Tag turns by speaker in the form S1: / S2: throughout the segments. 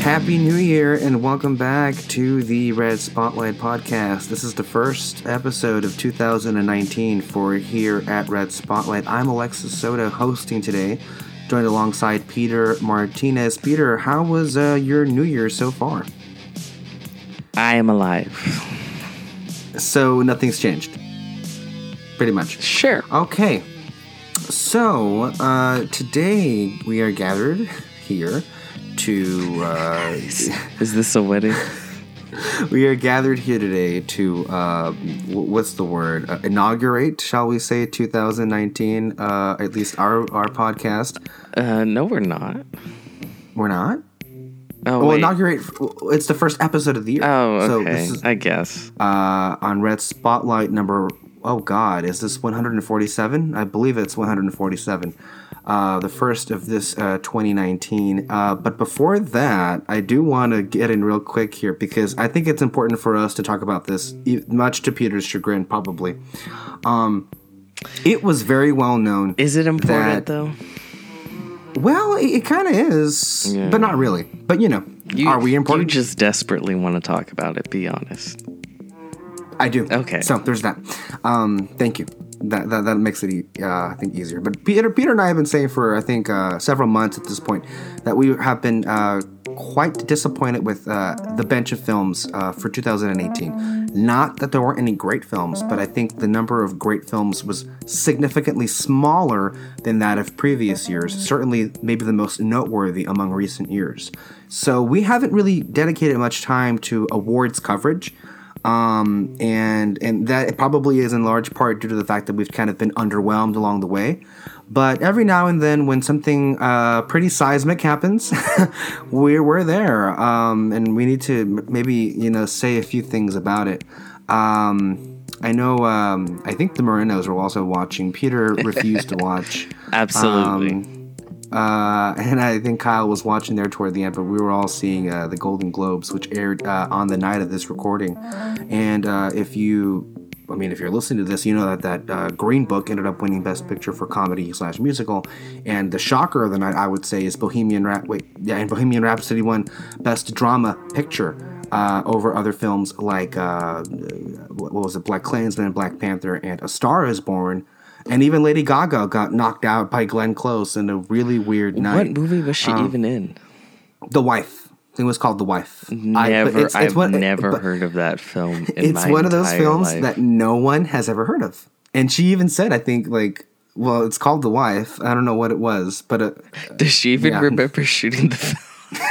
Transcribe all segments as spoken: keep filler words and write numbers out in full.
S1: Happy New Year and welcome back to the Red Spotlight Podcast. This is the first episode of two thousand nineteen for here at Red Spotlight. I'm Alexis Soto hosting today, joined alongside Peter Martinez. Peter, how was uh, your New Year so far?
S2: I am alive.
S1: So nothing's changed? Pretty much.
S2: Sure.
S1: Okay. So uh, today we are gathered here to... Uh,
S2: Is this a wedding?
S1: We are gathered here today to, uh, what's the word, uh, inaugurate, shall we say, two thousand nineteen, uh, at least our, our podcast.
S2: Uh, no, we're not.
S1: We're not?
S2: Oh,
S1: well,
S2: wait.
S1: inaugurate, it's the first episode of the year.
S2: Oh, okay,
S1: so this is,
S2: I guess.
S1: Uh, on Red Spotlight number, oh God, is this one hundred forty-seven? I believe it's one hundred forty-seven. Uh, the first of this uh, twenty nineteen. Uh, but before that, I do want to get in real quick here because I think it's important for us to talk about this, much to Peter's chagrin, probably. Um, it was very well known.
S2: Is it important,
S1: that,
S2: though?
S1: Well, it, it kind of is,
S2: yeah.
S1: but not really. But, you know,
S2: you,
S1: are we important?
S2: You just desperately want to talk about it, be honest.
S1: I do.
S2: Okay.
S1: So there's that. Um, thank you. That, that that makes it, uh, I think, easier. But Peter, Peter and I have been saying for, I think, uh, several months at this point that we have been uh, quite disappointed with uh, the bench of films uh, for two thousand eighteen. Not that there weren't any great films, but I think the number of great films was significantly smaller than that of previous years. Certainly, maybe the most noteworthy among recent years. So we haven't really dedicated much time to awards coverage. Um, and, and that probably is in large part due to the fact that we've kind of been underwhelmed along the way. But every now and then when something, uh, pretty seismic happens, we're, we're there. Um, and we need to maybe, you know, say a few things about it. Um, I know, um, I think the Morinos were also watching. Peter refused to watch.
S2: Absolutely.
S1: Um, Uh, and I think Kyle was watching there toward the end, but we were all seeing uh, the Golden Globes, which aired uh, on the night of this recording. And uh, if you, I mean, if you're listening to this, you know that that uh, Green Book ended up winning Best Picture for comedy slash musical. And the shocker of the night, I would say, is Bohemian Rhap. Wait, yeah, and Bohemian Rhapsody won Best Drama Picture uh, over other films like uh, what was it, Black Klansman, Black Panther, and A Star Is Born. And even Lady Gaga got knocked out by Glenn Close in a really weird night.
S2: What movie was she um, even in?
S1: The Wife. I think it was called The Wife.
S2: Never, I, it's, it's I've one, never heard of that film in
S1: It's
S2: my
S1: one of those films
S2: life.
S1: that no one has ever heard of. And she even said, I think, like, well, it's called The Wife. I don't know what it was, but... Uh,
S2: Does she even
S1: yeah.
S2: remember shooting the film?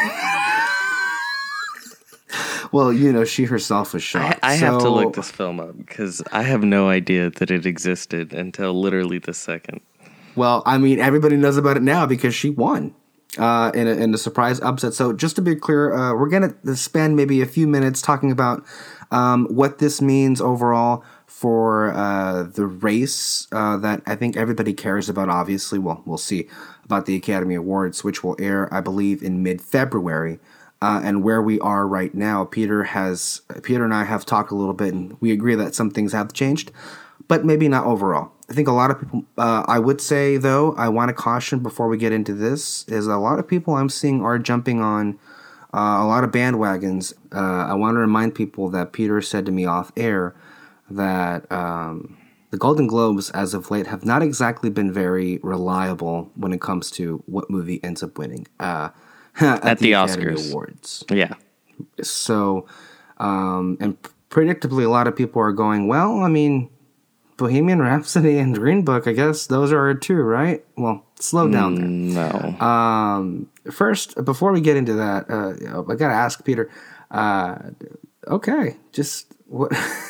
S1: Well, you know, she herself was shot.
S2: I, I
S1: so,
S2: have to look this film up because I have no idea that it existed until literally the second.
S1: Well, I mean, everybody knows about it now because she won uh, in, a, in a surprise upset. So just to be clear, uh, we're going to spend maybe a few minutes talking about um, what this means overall for uh, the race uh, that I think everybody cares about, obviously. Well, we'll see about the Academy Awards, which will air, I believe, in mid-February. Uh, and where we are right now, Peter has Peter and I have talked a little bit, and we agree that some things have changed, but maybe not overall. I think a lot of people. Uh, I would say, though, I want to caution before we get into this is a lot of people I'm seeing are jumping on uh, a lot of bandwagons. Uh, I want to remind people that Peter said to me off air that um, the Golden Globes, as of late, have not exactly been very reliable when it comes to what movie ends up winning. Uh, At,
S2: at the,
S1: the
S2: Oscars
S1: Awards.
S2: Yeah.
S1: So, um, and predictably, a lot of people are going, well, I mean, Bohemian Rhapsody and Green Book, I guess those are two, right? Well, slow down there.
S2: No.
S1: Um, first, before we get into that, uh, I got to ask Peter, uh, okay, just what,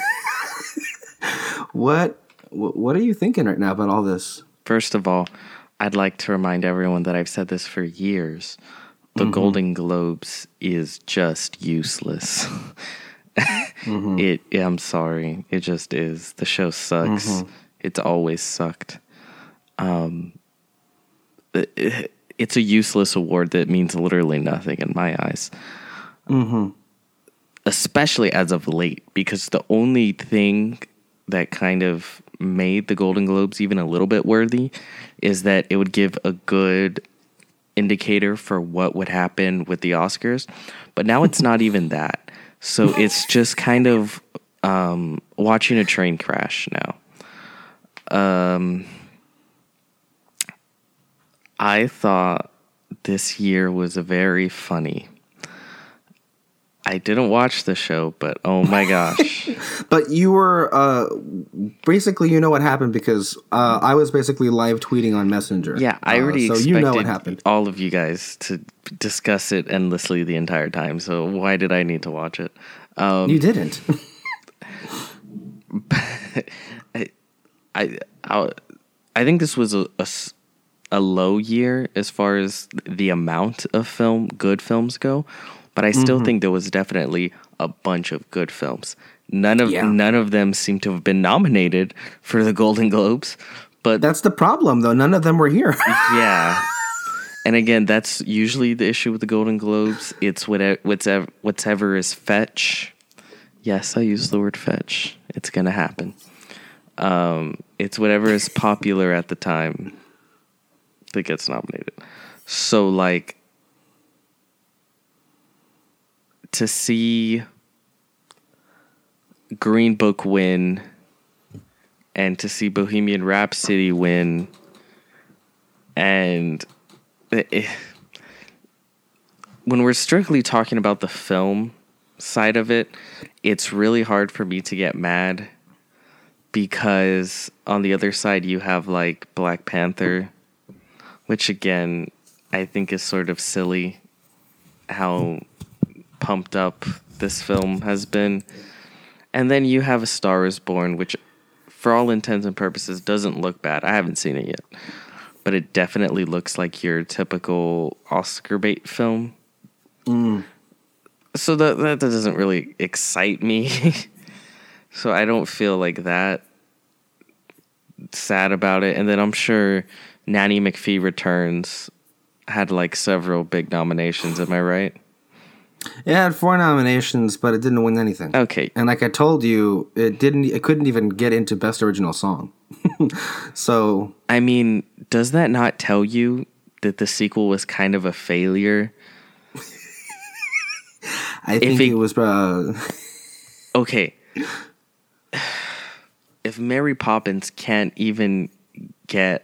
S1: what, what are you thinking right now about all this?
S2: First of all, I'd like to remind everyone that I've said this for years. The mm-hmm. Golden Globes is just useless. mm-hmm. It. I'm sorry. It just is. The show sucks. Mm-hmm. It's always sucked. Um, it, it's a useless award that means literally nothing in my eyes.
S1: Mm-hmm.
S2: Especially as of late, because the only thing that kind of made the Golden Globes even a little bit worthy is that it would give a good indicator for what would happen with the Oscars. But now it's not even that. So it's just kind of um, watching a train crash now. Um, I thought this year was very funny. I didn't watch the show, but oh my gosh.
S1: But you were, uh, basically, you know what happened because uh, I was basically live tweeting on Messenger.
S2: Yeah, I already
S1: uh, so
S2: expected
S1: you know what happened.
S2: all of you guys to discuss it endlessly the entire time, so why did I need to watch it? Um,
S1: you didn't.
S2: I, I, I, I think this was a, a, a low year as far as the amount of film, good films go. But I still mm-hmm. think there was definitely a bunch of good films. None of yeah. none of them seem to have been nominated for the Golden Globes. But
S1: that's the problem, though. None of them were here.
S2: Yeah. And again, that's usually the issue with the Golden Globes. It's whatever, whatever, whatever is fetch. Yes, I use the word fetch. It's going to happen. Um, it's whatever is popular at the time that gets nominated. So, like, to see Green Book win and to see Bohemian Rhapsody win, and it, when we're strictly talking about the film side of it, it's really hard for me to get mad because on the other side you have like Black Panther, which again I think is sort of silly how pumped up this film has been. And then you have A Star Is Born, which for all intents and purposes doesn't look bad. I haven't seen it yet, but it definitely looks like your typical Oscar bait film.
S1: Mm.
S2: So that, that doesn't really excite me. So I don't feel like that sad about it. And then I'm sure Nanny McPhee Returns had like several big nominations. Am I right?
S1: It had four nominations, but it didn't win anything.
S2: Okay.
S1: And like I told you, it didn't. It couldn't even get into Best Original Song. So
S2: I mean, does that not tell you that the sequel was kind of a failure?
S1: I think it, it was. Uh...
S2: Okay. If Mary Poppins can't even get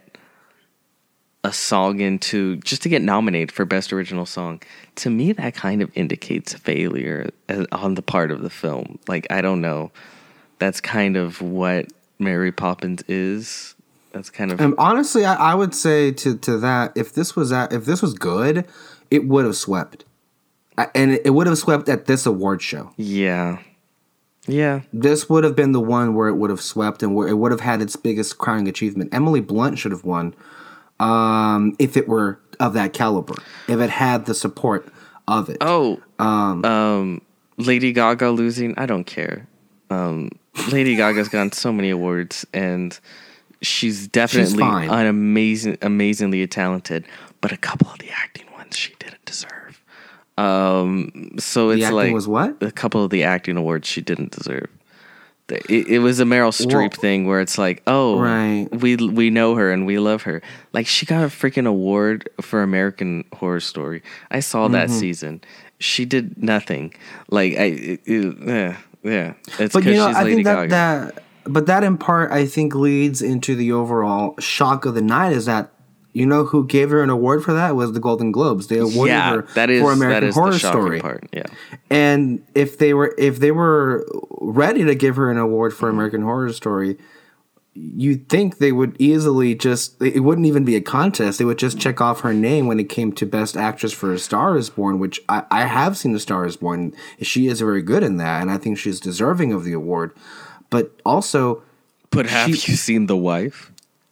S2: a song into just to get nominated for Best Original Song, to me that kind of indicates failure on the part of the film. Like, I don't know. That's kind of what Mary Poppins is. That's kind of.
S1: And honestly, I, I would say to to that, if this was at, if this was good, it would have swept, and it would have swept at this award show.
S2: Yeah. Yeah.
S1: This would have been the one where it would have swept and where it would have had its biggest crowning achievement. Emily Blunt should have won. Um, if it were of that caliber, if it had the support of it.
S2: Oh, um, um, Lady Gaga losing, I don't care. Um, Lady Gaga's gotten so many awards, and she's definitely she's an amazing, amazingly talented. But a couple of the acting ones she didn't deserve. Um, so it's
S1: the acting
S2: like
S1: was what?
S2: A couple of the acting awards she didn't deserve. It, it was a Meryl Streep Whoa. thing where it's like, oh,
S1: right.
S2: we we know her and we love her. Like, she got a freaking award for American Horror Story. I saw that mm-hmm. season. She did nothing. Like, I, it, it, yeah, yeah. It's because you know, she's
S1: I
S2: Lady
S1: think that,
S2: Gaga.
S1: That, but that in part, I think, leads into the overall shock of the night is that, you know, who gave her an award for that was the Golden Globes. They awarded
S2: yeah,
S1: her
S2: that is,
S1: for American
S2: that is
S1: Horror
S2: the shocking
S1: Story.
S2: Part. Yeah.
S1: And if they were if they were ready to give her an award for mm. American Horror Story, you'd think they would easily just it wouldn't even be a contest. They would just check off her name when it came to Best Actress for A Star Is Born, which I, I have seen A Star Is Born. She is very good in that, and I think she's deserving of the award. But also,
S2: but have she, you seen The Wife?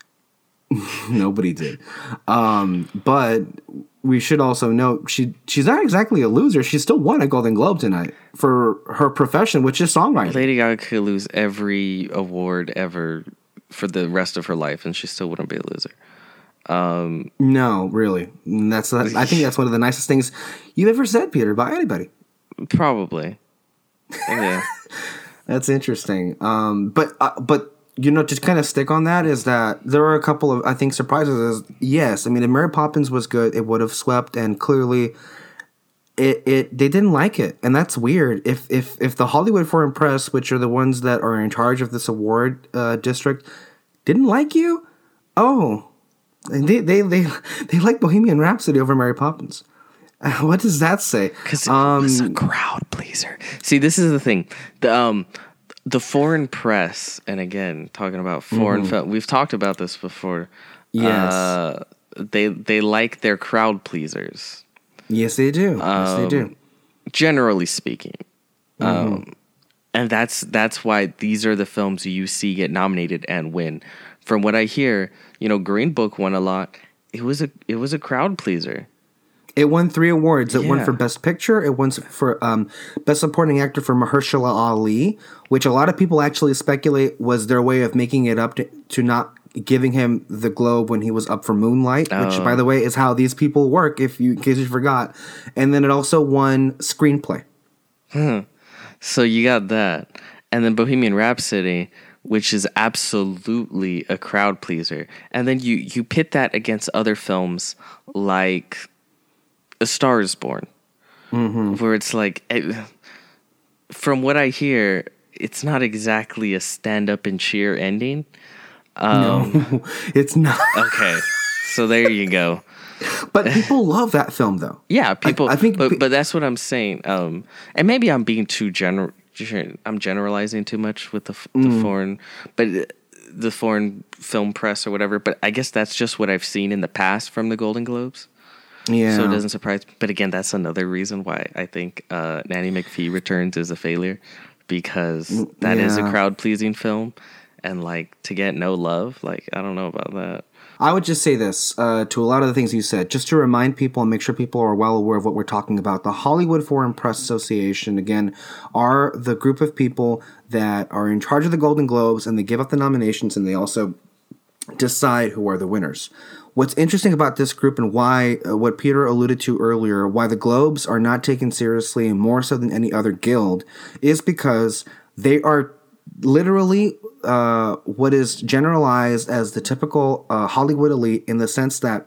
S1: Nobody did. Um, but we should also note she she's not exactly a loser. She still won a Golden Globe tonight for her profession, which is songwriting.
S2: Lady Gaga could lose every award ever for the rest of her life, and she still wouldn't be a loser. Um,
S1: no, really. That's I think that's one of the nicest things you've ever said, Peter, about anybody.
S2: Probably. Yeah.
S1: That's interesting. Um, but uh, but you know, to kind of stick on that is that there were a couple of, I think, surprises. Is, yes, I mean, if Mary Poppins was good, it would have swept, and clearly, it, it they didn't like it, and that's weird. If if if the Hollywood Foreign Press, which are the ones that are in charge of this award uh, district, didn't like you, oh, they they they they like Bohemian Rhapsody over Mary Poppins. What does that say?
S2: Because it um, was a crowd pleaser. See, this is the thing. The um. The foreign press, and again, talking about foreign mm-hmm. film, we've talked about this before.
S1: Yes.
S2: Uh, they they like their crowd pleasers.
S1: Yes, they do.
S2: Um,
S1: yes, they do.
S2: Generally speaking.
S1: Mm-hmm.
S2: Um, and that's that's why these are the films you see get nominated and win. From what I hear, you know, Green Book won a lot. It was a it was a crowd pleaser.
S1: It won three awards. It
S2: yeah.
S1: won for Best Picture. It won for um, Best Supporting Actor for Mahershala Ali, which a lot of people actually speculate was their way of making it up to, to not giving him the Globe when he was up for Moonlight, oh. which, by the way, is how these people work, if you in case you forgot. And then it also won Screenplay.
S2: Hmm. So you got that. And then Bohemian Rhapsody, which is absolutely a crowd pleaser. And then you, you pit that against other films like A Star is Born,
S1: mm-hmm.
S2: where it's like, it, from what I hear, it's not exactly a stand-up and cheer ending. Um,
S1: no, it's not.
S2: Okay, so there you go.
S1: But people love that film, though.
S2: Yeah, people.
S1: I, I think,
S2: but,
S1: pe-
S2: but that's what I'm saying. Um, and maybe I'm being too general. I'm generalizing too much with the, the mm. foreign, but the foreign film press or whatever. But I guess that's just what I've seen in the past from the Golden Globes.
S1: Yeah.
S2: So it doesn't surprise me. But again, that's another reason why I think uh, Nanny McPhee Returns is a failure, because that yeah. is a crowd-pleasing film. And, like, to get no love, like, I don't know about that.
S1: I would just say this uh, to a lot of the things you said, just to remind people and make sure people are well aware of what we're talking about. The Hollywood Foreign Press Association, again, are the group of people that are in charge of the Golden Globes, and they give up the nominations, and they also decide who are the winners. What's interesting about this group, and why, uh, what Peter alluded to earlier, why the Globes are not taken seriously more so than any other guild, is because they are literally uh, what is generalized as the typical uh, Hollywood elite, in the sense that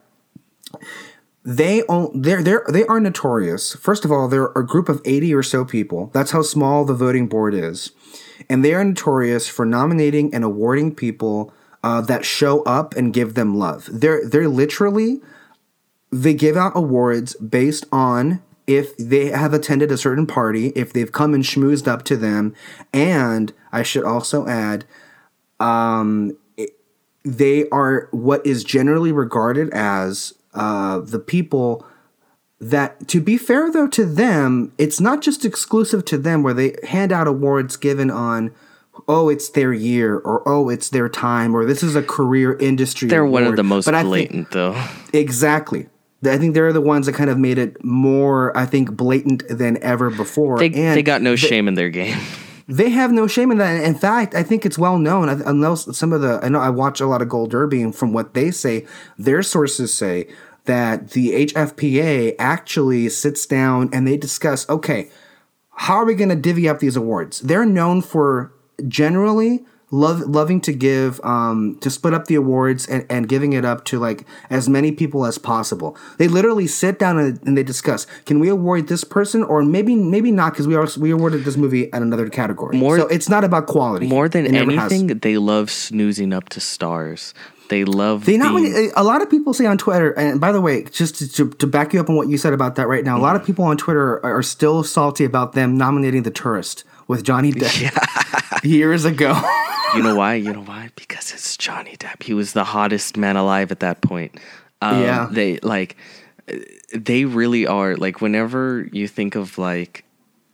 S1: they own, they're, they're, they are notorious. First of all, they're a group of eighty or so people. That's how small the voting board is. And they are notorious for nominating and awarding people uh, that show up and give them love. They're, they're literally, they give out awards based on if they have attended a certain party, if they've come and schmoozed up to them. And I should also add, um, it, they are what is generally regarded as uh, the people that, to be fair though to them, it's not just exclusive to them where they hand out awards given on, oh, it's their year, or oh, it's their time, or this is a career industry
S2: They're
S1: award.
S2: One of the most
S1: but
S2: blatant,
S1: think,
S2: though.
S1: Exactly. I think they're the ones that kind of made it more, I think, blatant than ever before.
S2: They,
S1: and
S2: they got no
S1: they,
S2: shame in their game.
S1: They have no shame in that. In fact, I think it's well known. I, I know some of the, I know I watch a lot of Gold Derby, and from what they say, their sources say that the H F P A actually sits down and they discuss, okay, how are we going to divvy up these awards? They're known for generally love, loving to give, um, to split up the awards and, and giving it up to like as many people as possible. They literally sit down and, and they discuss, can we award this person, or maybe maybe not, because we also, we awarded this movie at another category. More, so it's not about quality.
S2: More than anything, they love snoozing up to stars. They love
S1: they not
S2: the,
S1: many, a lot of people say on Twitter, and by the way, just to, to, to back you up on what you said about that right now, a lot of people on Twitter are, are still salty about them nominating The Tourist with Johnny Depp yeah. years ago.
S2: You know why? You know why? Because it's Johnny Depp. He was the hottest man alive at that point. Um,
S1: yeah.
S2: They like, they really are like. Whenever you think of like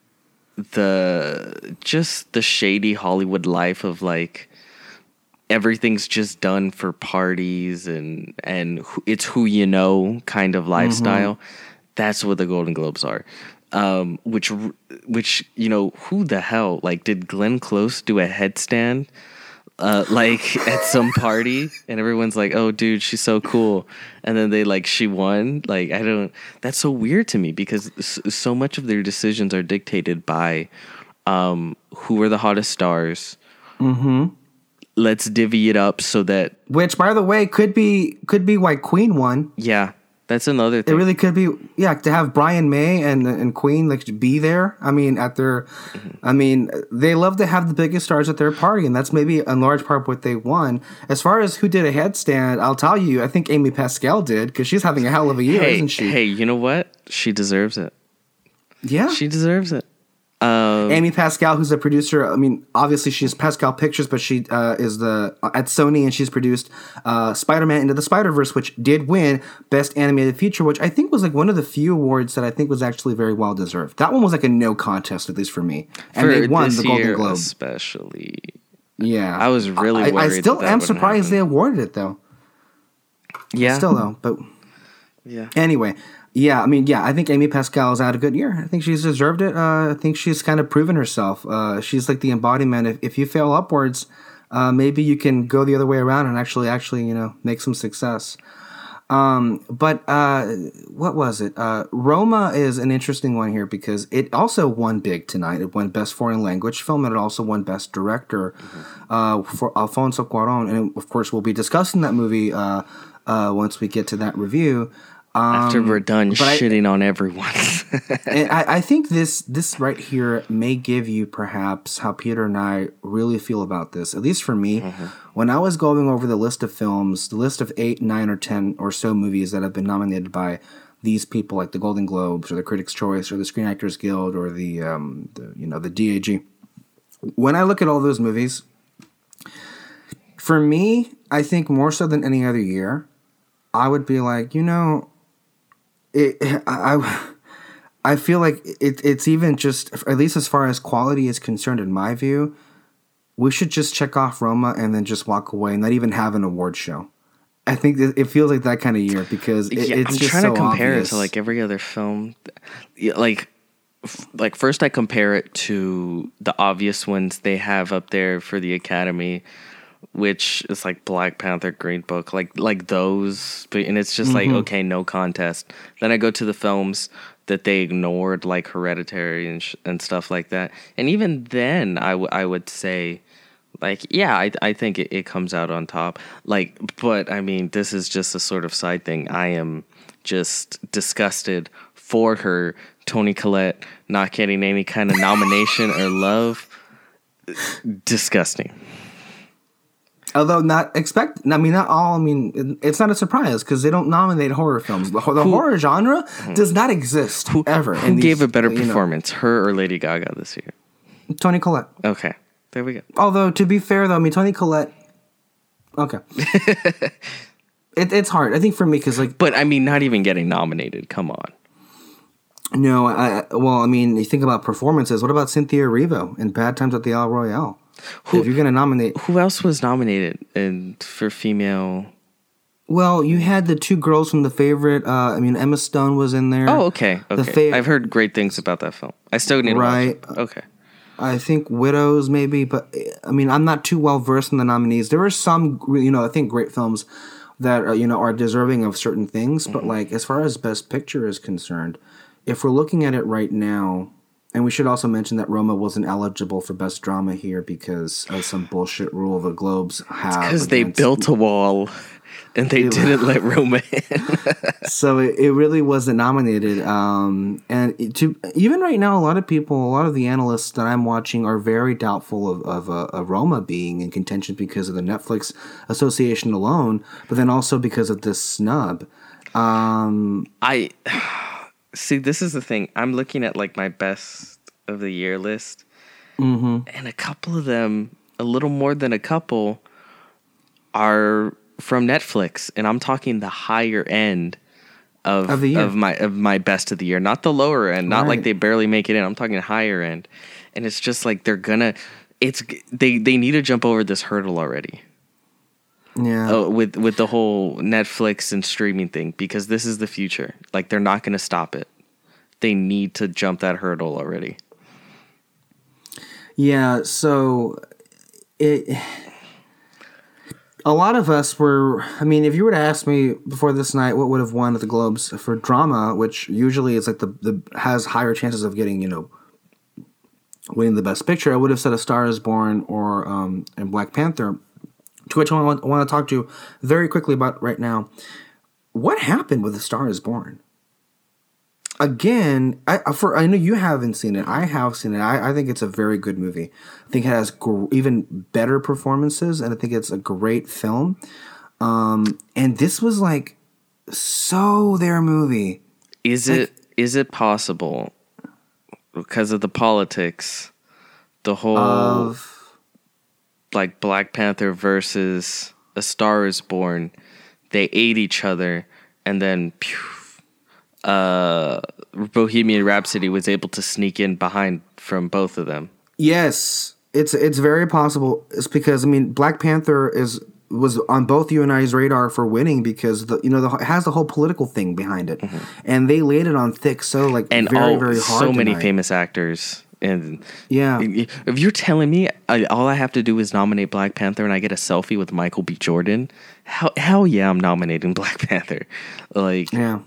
S2: the just the shady Hollywood life of like everything's just done for parties and and it's who you know kind of lifestyle. Mm-hmm. That's what the Golden Globes are. Um, which, which, you know, who the hell, like, did Glenn Close do a headstand, uh, like, at some party, and everyone's like, oh, dude, she's so cool, and then they, like, she won, like, I don't, that's so weird to me, because so much of their decisions are dictated by, um, who are the hottest stars,
S1: mm-hmm.
S2: let's divvy it up so that
S1: which, by the way, could be could be why Queen won.
S2: Yeah, that's another thing.
S1: It really could be, yeah, to have Brian May and and Queen like be there. I mean, at their, mm-hmm. I mean, they love to have the biggest stars at their party, and that's maybe in large part what they won. As far as who did a headstand, I'll tell you, I think Amy Pascal did because she's having a hell of a year,
S2: hey,
S1: isn't she?
S2: Hey, you know what? She deserves it.
S1: Yeah,
S2: she deserves it. Um,
S1: Amy Pascal, who's a producer, I mean, obviously she's Pascal Pictures, but she uh, is the at Sony, and she's produced uh, Spider-Man Into the Spider-Verse, which did win Best Animated Feature, which I think was like one of the few awards that I think was actually very well deserved. That one was like a no contest, at least for me, and
S2: for
S1: they won
S2: this
S1: the Golden
S2: year
S1: Globe,
S2: especially.
S1: Yeah,
S2: I was really worried.
S1: I, I still
S2: that that
S1: am surprised
S2: happen.
S1: they awarded it though.
S2: Yeah,
S1: still though, but
S2: yeah.
S1: Anyway. Yeah, I mean, yeah, I think Amy Pascal has had a good year. I think she's deserved it. Uh, I think she's kind of proven herself. Uh, she's like the embodiment. If, if you fail upwards, uh, maybe you can go the other way around and actually, actually, you know, make some success. Um, but uh, what was it? Uh, Roma is an interesting one here because it also won big tonight. It won Best Foreign Language Film, and it also won Best Director mm-hmm. uh, for Alfonso Cuarón. And of course, we'll be discussing that movie uh, uh, once we get to that review. Um,
S2: After we're done shitting I, on everyone.
S1: and I, I think this this right here may give you perhaps how Peter and I really feel about this. At least for me, mm-hmm. when I was going over the list of films, the list of eight, nine, or ten or so movies that have been nominated by these people, like the Golden Globes or the Critics' Choice or the Screen Actors Guild or the, um, the you know the D A G. When I look at all those movies, for me, I think more so than any other year, I would be like, you know. It, I, I feel like it, it's even just, at least as far as quality is concerned, in my view, we should just check off Roma and then just walk away and not even have an award show. I think it feels like that kind of year because it,
S2: yeah,
S1: it's
S2: I'm
S1: just
S2: trying
S1: so
S2: to compare
S1: obvious.
S2: it to like every other film. Like, like first I compare it to the obvious ones they have up there for the Academy, which is like Black Panther, Green Book, like like those, but and it's just mm-hmm. like okay, no contest. Then I go to the films that they ignored, like Hereditary and sh- and stuff like that. And even then, I, w- I would say, like yeah, I I think it, it comes out on top. Like, but I mean, this is just a sort of side thing. I am just disgusted for her, Toni Collette, not getting any kind of nomination or love. Disgusting.
S1: Although not expect, I mean, not all. I mean, it's not a surprise because they don't nominate horror films. The, the who, horror genre does not exist
S2: who,
S1: ever.
S2: Who
S1: these,
S2: gave a better performance,
S1: know.
S2: her or Lady Gaga this year?
S1: Toni Collette.
S2: Okay, there we go.
S1: Although to be fair, though, I mean, Toni Collette. Okay, it, it's hard. I think for me because like,
S2: but I mean, not even getting nominated. Come on.
S1: No, I well, I mean, you think about performances. What about Cynthia Erivo in Bad Times at the El Royale? Who, if you're going to nominate...
S2: Who else was nominated in, for female...
S1: Well, you had the two girls from The Favorite. Uh, I mean, Emma Stone was in there.
S2: Oh, okay. Okay.
S1: Fa-
S2: I've heard great things about that film. I still need
S1: right.
S2: to watch it. Okay.
S1: I think Widows, maybe. But, I mean, I'm not too well versed in the nominees. There are some, you know, I think great films that, uh, you know, are deserving of certain things. Mm-hmm. But, like, as far as Best Picture is concerned, if we're looking at it right now... And we should also mention that Roma wasn't eligible for Best Drama here because of some bullshit rule the Globes have.
S2: Because they built a wall and they it, didn't let Roma in.
S1: So it, it really wasn't nominated. Um, and it, to even right now, a lot of people, a lot of the analysts that I'm watching are very doubtful of, of uh, a Roma being in contention because of the Netflix association alone, but then also because of this snub. Um,
S2: I... See, this is the thing. I'm looking at like my best of the year list,
S1: mm-hmm.
S2: and a couple of them, a little more than a couple, are from Netflix, and I'm talking the higher end of
S1: of, the year.
S2: of my of my best of the year, not the lower end, not
S1: right.
S2: like they barely make it in. I'm talking higher end, and it's just like they're gonna. It's they they need to jump over this hurdle already.
S1: Yeah,
S2: uh, with with the whole Netflix and streaming thing, because this is the future. Like they're not going to stop it. They need to jump that hurdle already.
S1: Yeah, so it. A lot of us were. I mean, if you were to ask me before this night, what would have won at the Globes for drama, which usually is like the the has higher chances of getting, you know, winning the Best Picture, I would have said A Star Is Born or um and Black Panther. which I want, I want to talk to you very quickly about right now. What happened with A Star Is Born? Again, I for I know you haven't seen it. I have seen it. I, I think it's a very good movie. I think it has gr- even better performances, and I think it's a great film. Um, and this was like so their movie.
S2: Is like, it is it possible because of the politics, the whole
S1: of,
S2: like Black Panther versus A Star Is Born, they ate each other, and then pew, uh, Bohemian Rhapsody was able to sneak in behind from both of them.
S1: Yes, it's it's very possible. It's because I mean, Black Panther is was on both you and I's radar for winning because the you know the, it has the whole political thing behind it, mm-hmm. and they laid it on thick so like
S2: and
S1: very
S2: all,
S1: very hard.
S2: So many
S1: tonight.
S2: famous actors. And
S1: yeah,
S2: if you're telling me I, all I have to do is nominate Black Panther and I get a selfie with Michael B. Jordan, hell, hell yeah, I'm nominating Black Panther. Like,
S1: yeah.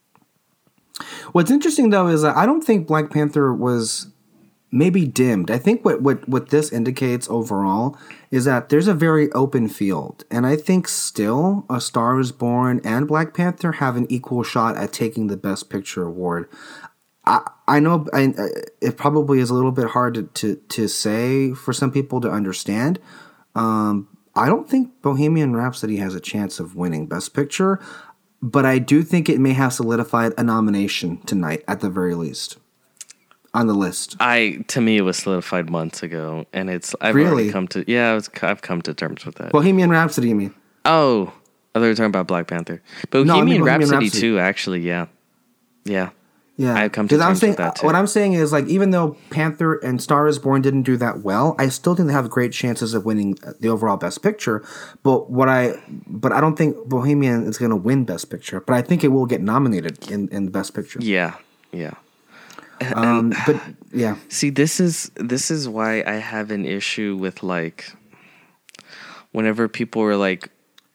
S1: What's interesting though is that I don't think Black Panther was maybe dimmed. I think what, what, what this indicates overall is that there's a very open field, and I think still A Star Is Born and Black Panther have an equal shot at taking the Best Picture award. I I know I, it probably is a little bit hard to, to, to say for some people to understand. Um, I don't think Bohemian Rhapsody has a chance of winning Best Picture, but I do think it may have solidified a nomination tonight at the very least on the list.
S2: I to me it was solidified months ago, and it's I've
S1: really?
S2: already come to yeah I was, I've come to terms with that.
S1: Bohemian Rhapsody, you mean?
S2: Oh, I thought you were talking about Black Panther. Bohemian,
S1: no, I mean Bohemian
S2: Rhapsody,
S1: Rhapsody
S2: too. Actually, yeah, yeah.
S1: Yeah,
S2: I've come to terms
S1: I'm saying,
S2: with that too.
S1: What I'm saying is, like, even though Panther and Star Is Born didn't do that well, I still think they have great chances of winning the overall Best Picture. But what I, but I don't think Bohemian is going to win Best Picture. But I think it will get nominated in in Best Picture.
S2: Yeah, yeah.
S1: Um, but yeah.
S2: See, this is this is why I have an issue with like, whenever people are like,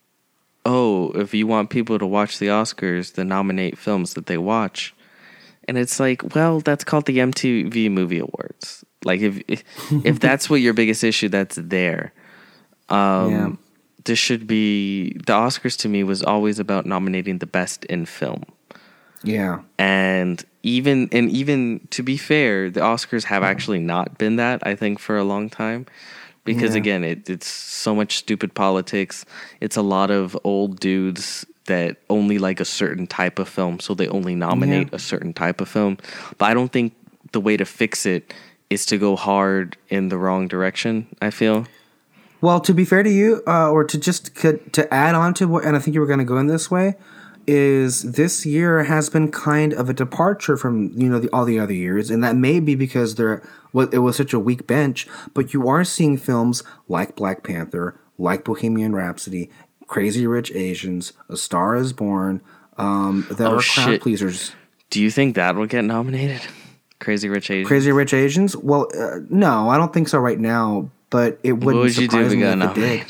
S2: oh, if you want people to watch the Oscars, then nominate films that they watch. And it's like, well, that's called the M T V Movie Awards. Like, if if, if that's what your biggest issue, that's there. Um, yeah. This should be the Oscars. To me, was always about nominating the best in film.
S1: Yeah,
S2: and even and even to be fair, the Oscars have actually not been that. I think for a long time, because yeah. again, it, it's so much stupid politics. It's a lot of old dudes that only like a certain type of film, so they only nominate yeah. a certain type of film. But I don't think the way to fix it is to go hard in the wrong direction, I feel.
S1: Well, to be fair to you, uh, or to just to add on to what, and I think you were going to go in this way, is this year has been kind of a departure from, you know, the, all the other years, and that may be because there well, it was such a weak bench, but you are seeing films like Black Panther, like Bohemian Rhapsody, Crazy Rich Asians, A Star Is Born, um, that oh, are crowd shit. pleasers.
S2: Do you think that will get nominated? Crazy Rich Asians?
S1: Crazy Rich Asians? Well, uh, no, I don't think so right now, but it wouldn't what would surprise you do if me if it did.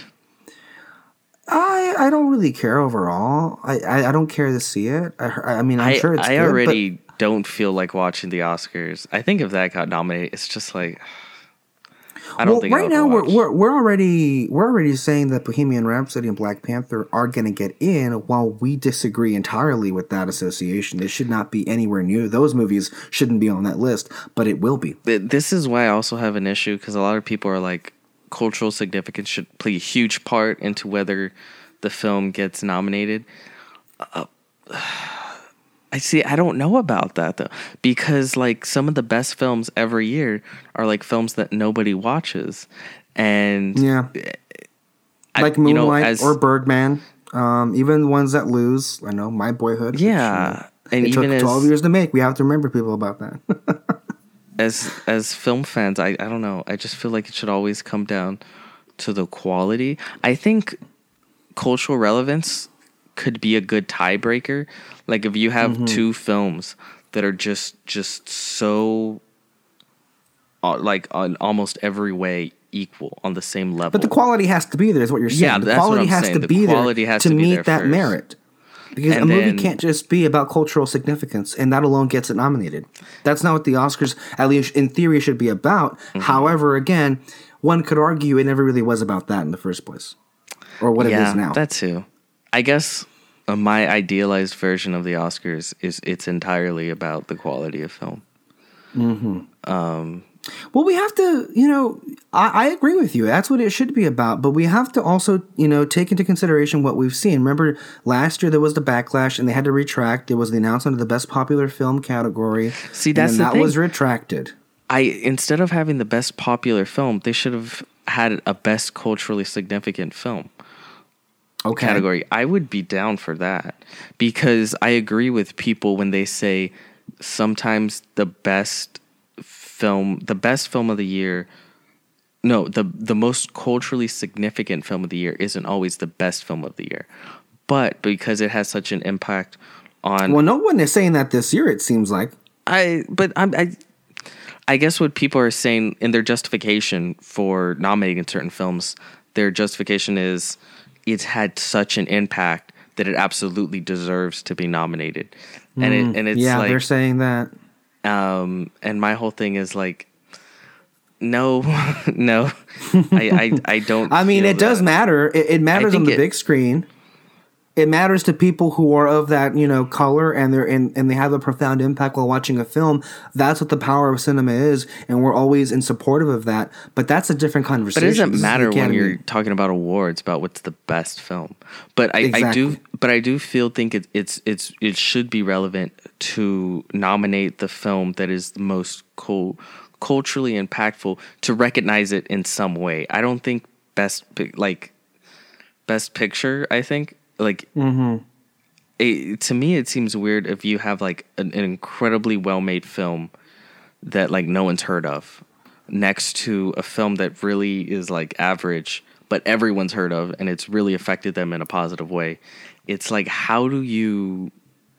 S1: I I don't really care overall. I, I, I don't care to see it. I I mean, I'm
S2: I,
S1: sure it's
S2: I
S1: good,
S2: already
S1: but
S2: don't feel like watching the Oscars. I think if that got nominated, it's just like... I don't
S1: well,
S2: think
S1: right now
S2: we're,
S1: we're we're already we're already saying that Bohemian Rhapsody and Black Panther are going to get in, while we disagree entirely with that association. They should not be anywhere near those movies. Shouldn't be on that list, but it will be.
S2: This is why I also have an issue, because a lot of people are like, cultural significance should play a huge part into whether the film gets nominated. Uh, I see. I don't know about that though, because like some of the best films every year are like films that nobody watches, and
S1: yeah,
S2: I,
S1: like Moonlight, you know,
S2: as,
S1: or Birdman, um, even ones that lose. I know My Boyhood.
S2: Yeah,
S1: which, you know,
S2: and
S1: it
S2: even
S1: took
S2: as,
S1: twelve years to make. We have to remember people about that.
S2: as as film fans, I I don't know. I just feel like it should always come down to the quality. I think cultural relevance could be a good tiebreaker. Like if you have mm-hmm. two films that are just just so uh, like on almost every way equal on the same level,
S1: but the quality has to be there. Is what you're saying.
S2: Yeah,
S1: the
S2: that's
S1: quality
S2: what I'm
S1: has
S2: saying.
S1: to
S2: the
S1: be
S2: quality
S1: there
S2: has
S1: to,
S2: to be
S1: meet
S2: there
S1: that
S2: first.
S1: merit. Because
S2: and
S1: a movie
S2: then,
S1: can't just be about cultural significance, and that alone gets it nominated. That's not what the Oscars, at least in theory, should be about. Mm-hmm. However, again, one could argue it never really was about that in the first place. or what
S2: yeah,
S1: it is now.
S2: That too. I guess uh, my idealized version of the Oscars is it's entirely about the quality of film.
S1: Mm-hmm. Um, well, we have to, you know, I, I agree with you. That's what it should be about. But we have to also, you know, take into consideration what we've seen. Remember, last year there was the backlash and they had to retract. There was the announcement of the best popular film category.
S2: See, that's
S1: and
S2: the
S1: that
S2: thing.
S1: was retracted.
S2: I instead of having the best popular film, they should have had a best culturally significant film. Okay. Category. I would be down for that because I agree with people when they say sometimes the best film, the best film of the year, no, the the most culturally significant film of the year isn't always the best film of the year. But because it has such an impact on...
S1: Well, no one is saying that this year, it seems like.
S2: I But I'm... I, I guess what people are saying in their justification for nominating certain films, their justification is it's had such an impact that it absolutely deserves to be nominated. Mm, and it and it's
S1: yeah,
S2: like,
S1: they're saying that.
S2: Um, and my whole thing is like, no, no, I, I, I don't.
S1: I mean, it
S2: that.
S1: does matter. It, it matters on the
S2: it,
S1: big screen. It matters to people who are of that, you know, color, and they're in, and they have a profound impact while watching a film. That's what the power of cinema is, and we're always in supportive of that. But that's a different conversation.
S2: But it doesn't matter when you're talking about awards about what's the best film. But I, exactly. I do, but I do feel think it, it's it's it should be relevant to nominate the film that is the most cool, culturally impactful, to recognize it in some way. I don't think best like best picture. I think. Like, mm-hmm. it, to me, it seems weird if you have like an, an incredibly well-made film that like no one's heard of next to a film that really is like average, but everyone's heard of, and it's really affected them in a positive way. It's like, how do you?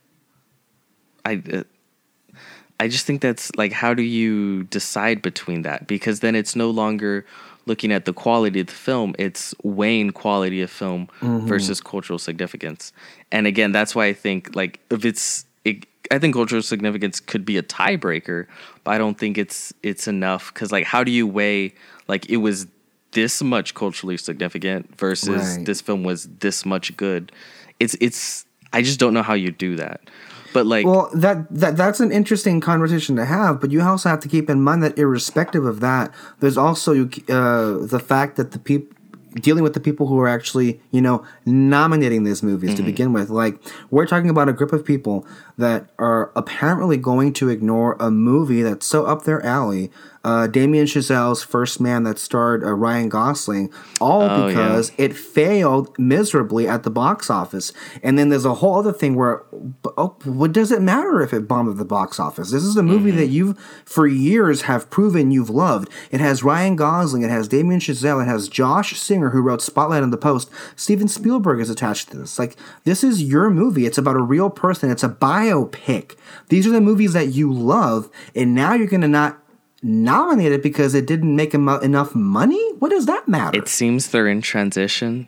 S2: I, uh, I just think that's like, how do you decide between that? Because then it's no longer looking at the quality of the film, it's weighing quality of film mm-hmm. versus cultural significance. And again, that's why I think like if it's, it, I think cultural significance could be a tiebreaker, but I don't think it's it's enough because like how do you weigh like it was this much culturally significant versus right. this film was this much good? It's it's I just don't know how you do that. But like,
S1: well, that, that that's an interesting conversation to have. But you also have to keep in mind that irrespective of that, there's also uh, the fact that the people dealing with the people who are actually, you know, nominating these movies mm-hmm. to begin with. Like, we're talking about a group of people that are apparently going to ignore a movie that's so up their alley. Uh, Damien Chazelle's First Man that starred uh, Ryan Gosling, all oh, because yeah. it failed miserably at the box office. And then there's a whole other thing where, oh, what does it matter if it bombed at the box office? This is a movie mm-hmm. that you've, for years, have proven you've loved. It has Ryan Gosling, it has Damien Chazelle, it has Josh Singer, who wrote Spotlight on the Post. Steven Spielberg is attached to this. Like, this is your movie. It's about a real person. It's a biopic. These are the movies that you love, and now you're going to not nominate it because it didn't make em- enough money? What does that matter?
S2: It seems they're in transition.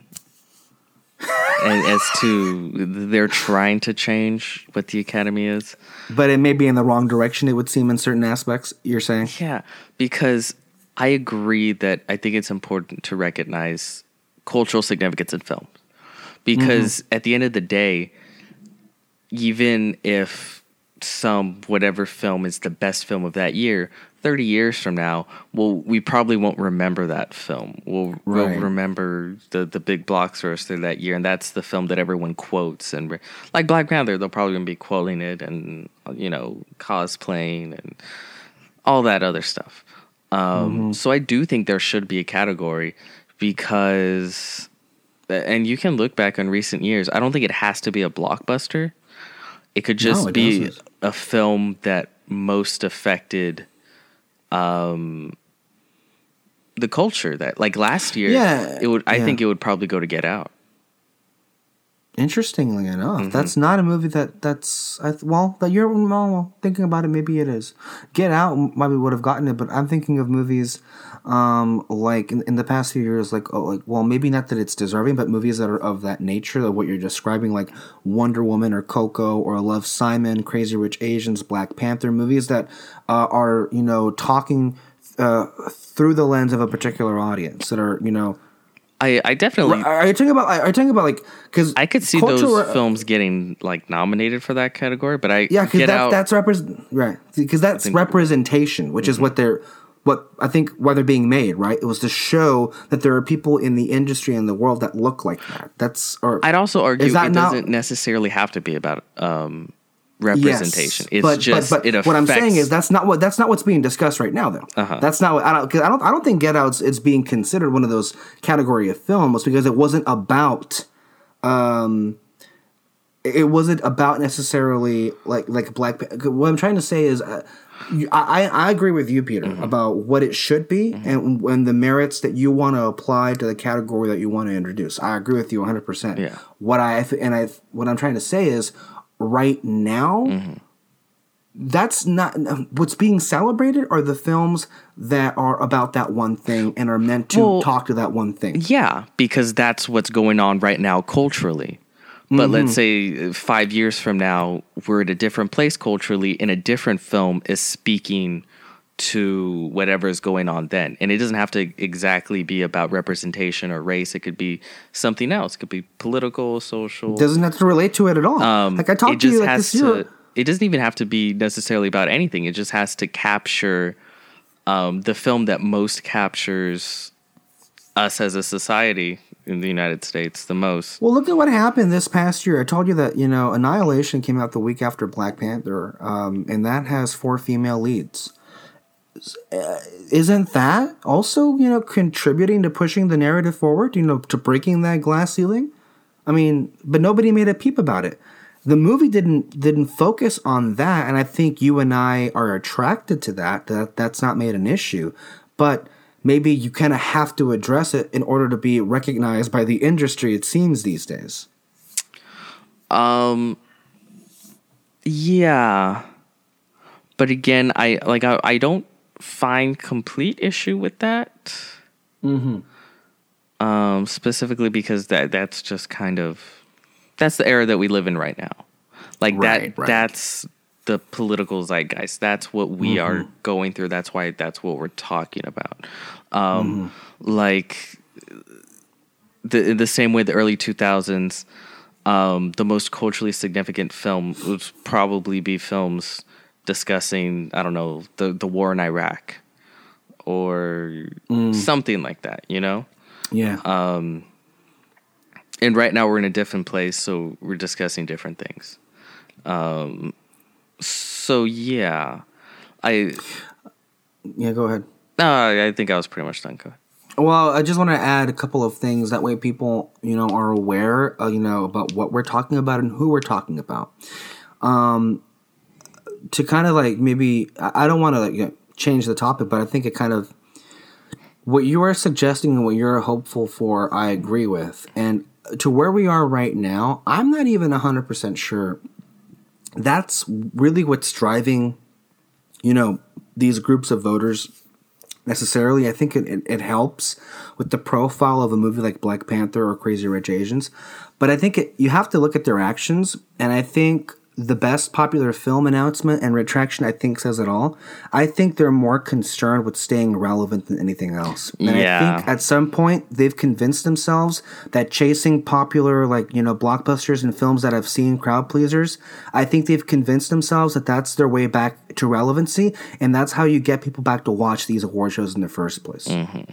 S2: And as to they're trying to change what the Academy is.
S1: But it may be in the wrong direction, it would seem, in certain aspects, you're saying?
S2: Yeah, because I agree that I think it's important to recognize cultural significance in films. Because mm-hmm. at the end of the day, even if some whatever film is the best film of that year, thirty years from now, well, we probably won't remember that film. We'll, right. we'll remember the, the big blockbuster that year, and that's the film that everyone quotes. And re- like Black Panther, they'll probably be quoting it and, you know, cosplaying and all that other stuff. Um, mm-hmm. So I do think there should be a category because, and you can look back on recent years, I don't think it has to be a blockbuster. It could just no, it be doesn't. a film that most affected um, the culture. That like last year,
S1: yeah,
S2: it would. I
S1: yeah.
S2: think it would probably go to Get Out.
S1: Interestingly enough, mm-hmm. that's not a movie that that's I, well that you're well, thinking about it. Maybe it is. Get Out probably would have gotten it, but I'm thinking of movies um, like in, in the past few years, like oh, like well, maybe not that it's deserving, but movies that are of that nature, like what you're describing, like Wonder Woman or Coco or Love, Simon, Crazy Rich Asians, Black Panther, movies that uh, are you know talking uh, through the lens of a particular audience that are you know.
S2: I, I definitely.
S1: Are you talking about? Are you talking about like? Because
S2: I could see
S1: cultural,
S2: those films getting like nominated for that category, but I
S1: yeah, because
S2: Get
S1: that,
S2: Out,
S1: that's represent right because that's representation, which mm-hmm. is what they're what I think why they're being made. Right, it was to show that there are people in the industry and the world that look like that. That's or
S2: I'd also argue it
S1: not,
S2: doesn't necessarily have to be about um, representation.
S1: Yes,
S2: it's
S1: but,
S2: just
S1: but, but
S2: it affects.
S1: What I'm saying is that's not what that's not what's being discussed right now, though. Uh-huh. That's not what I don't because I don't I don't think Get Out's it's being considered one of those category of films because it wasn't about, um, it wasn't about necessarily like like Black. What I'm trying to say is. Uh, I, I agree with you, Peter, mm-hmm. about what it should be mm-hmm. and, and the merits that you want to apply to the category that you want to introduce. I agree with you one hundred percent.
S2: Yeah.
S1: What I and I what I'm trying to say is right now mm-hmm. that's not what's being celebrated are the films that are about that one thing and are meant to well, talk to that one thing.
S2: Yeah, because that's what's going on right now culturally. But mm-hmm. let's say five years from now, we're at a different place culturally, and a different film is speaking to whatever is going on then. And it doesn't have to exactly be about representation or race. It could be something else. It could be political, social.
S1: It doesn't have to relate to it at all. Um, like I talked to you like this
S2: to,
S1: year.
S2: It doesn't even have to be necessarily about anything. It just has to capture um, the film that most captures us as a society in the United States the most.
S1: Well, look at what happened this past year. I told you that, you know, Annihilation came out the week after Black Panther, um, and that has four female leads. Uh, isn't that also, you know, contributing to pushing the narrative forward, you know, to breaking that glass ceiling? I mean, but nobody made a peep about it. The movie didn't didn't focus on that, and I think you and I are attracted to that. That that's not made an issue, but maybe you kind of have to address it in order to be recognized by the industry, it seems, these days.
S2: Um, yeah. But again, I like I, I don't find complete issue with that. Mm-hmm. Um, specifically because that that's just kind of that's the era that we live in right now. Like right, that right. that's the political zeitgeist. That's what we mm-hmm. are going through. That's why that's what we're talking about. Um, mm-hmm. Like the in the same way, the early two thousands, um, the most culturally significant film would probably be films discussing, I don't know, the, the war in Iraq or mm. something like that, you know?
S1: Yeah.
S2: Um, and right now we're in a different place, so we're discussing different things. Um, so yeah, I.
S1: Yeah, go ahead.
S2: Uh, I think I was pretty much done. Go ahead.
S1: Well, I just want to add a couple of things. That way people, you know, are aware, uh, you know, about what we're talking about and who we're talking about. Um, to kind of like maybe, I don't want to like, you know, change the topic, but I think it kind of, what you are suggesting and what you're hopeful for, I agree with. And to where we are right now, I'm not even one hundred percent sure that's really what's driving, you know, these groups of voters necessarily. I think it, it, it helps with the profile of a movie like Black Panther or Crazy Rich Asians. But I think it, you have to look at their actions. And I think the best popular film announcement and retraction, I think, says it all. I think they're more concerned with staying relevant than anything else. And
S2: yeah.
S1: I think at some point they've convinced themselves that chasing popular, like, you know, blockbusters and films that have seen crowd pleasers, I think they've convinced themselves that that's their way back to relevancy. And that's how you get people back to watch these award shows in the first place. Mm-hmm.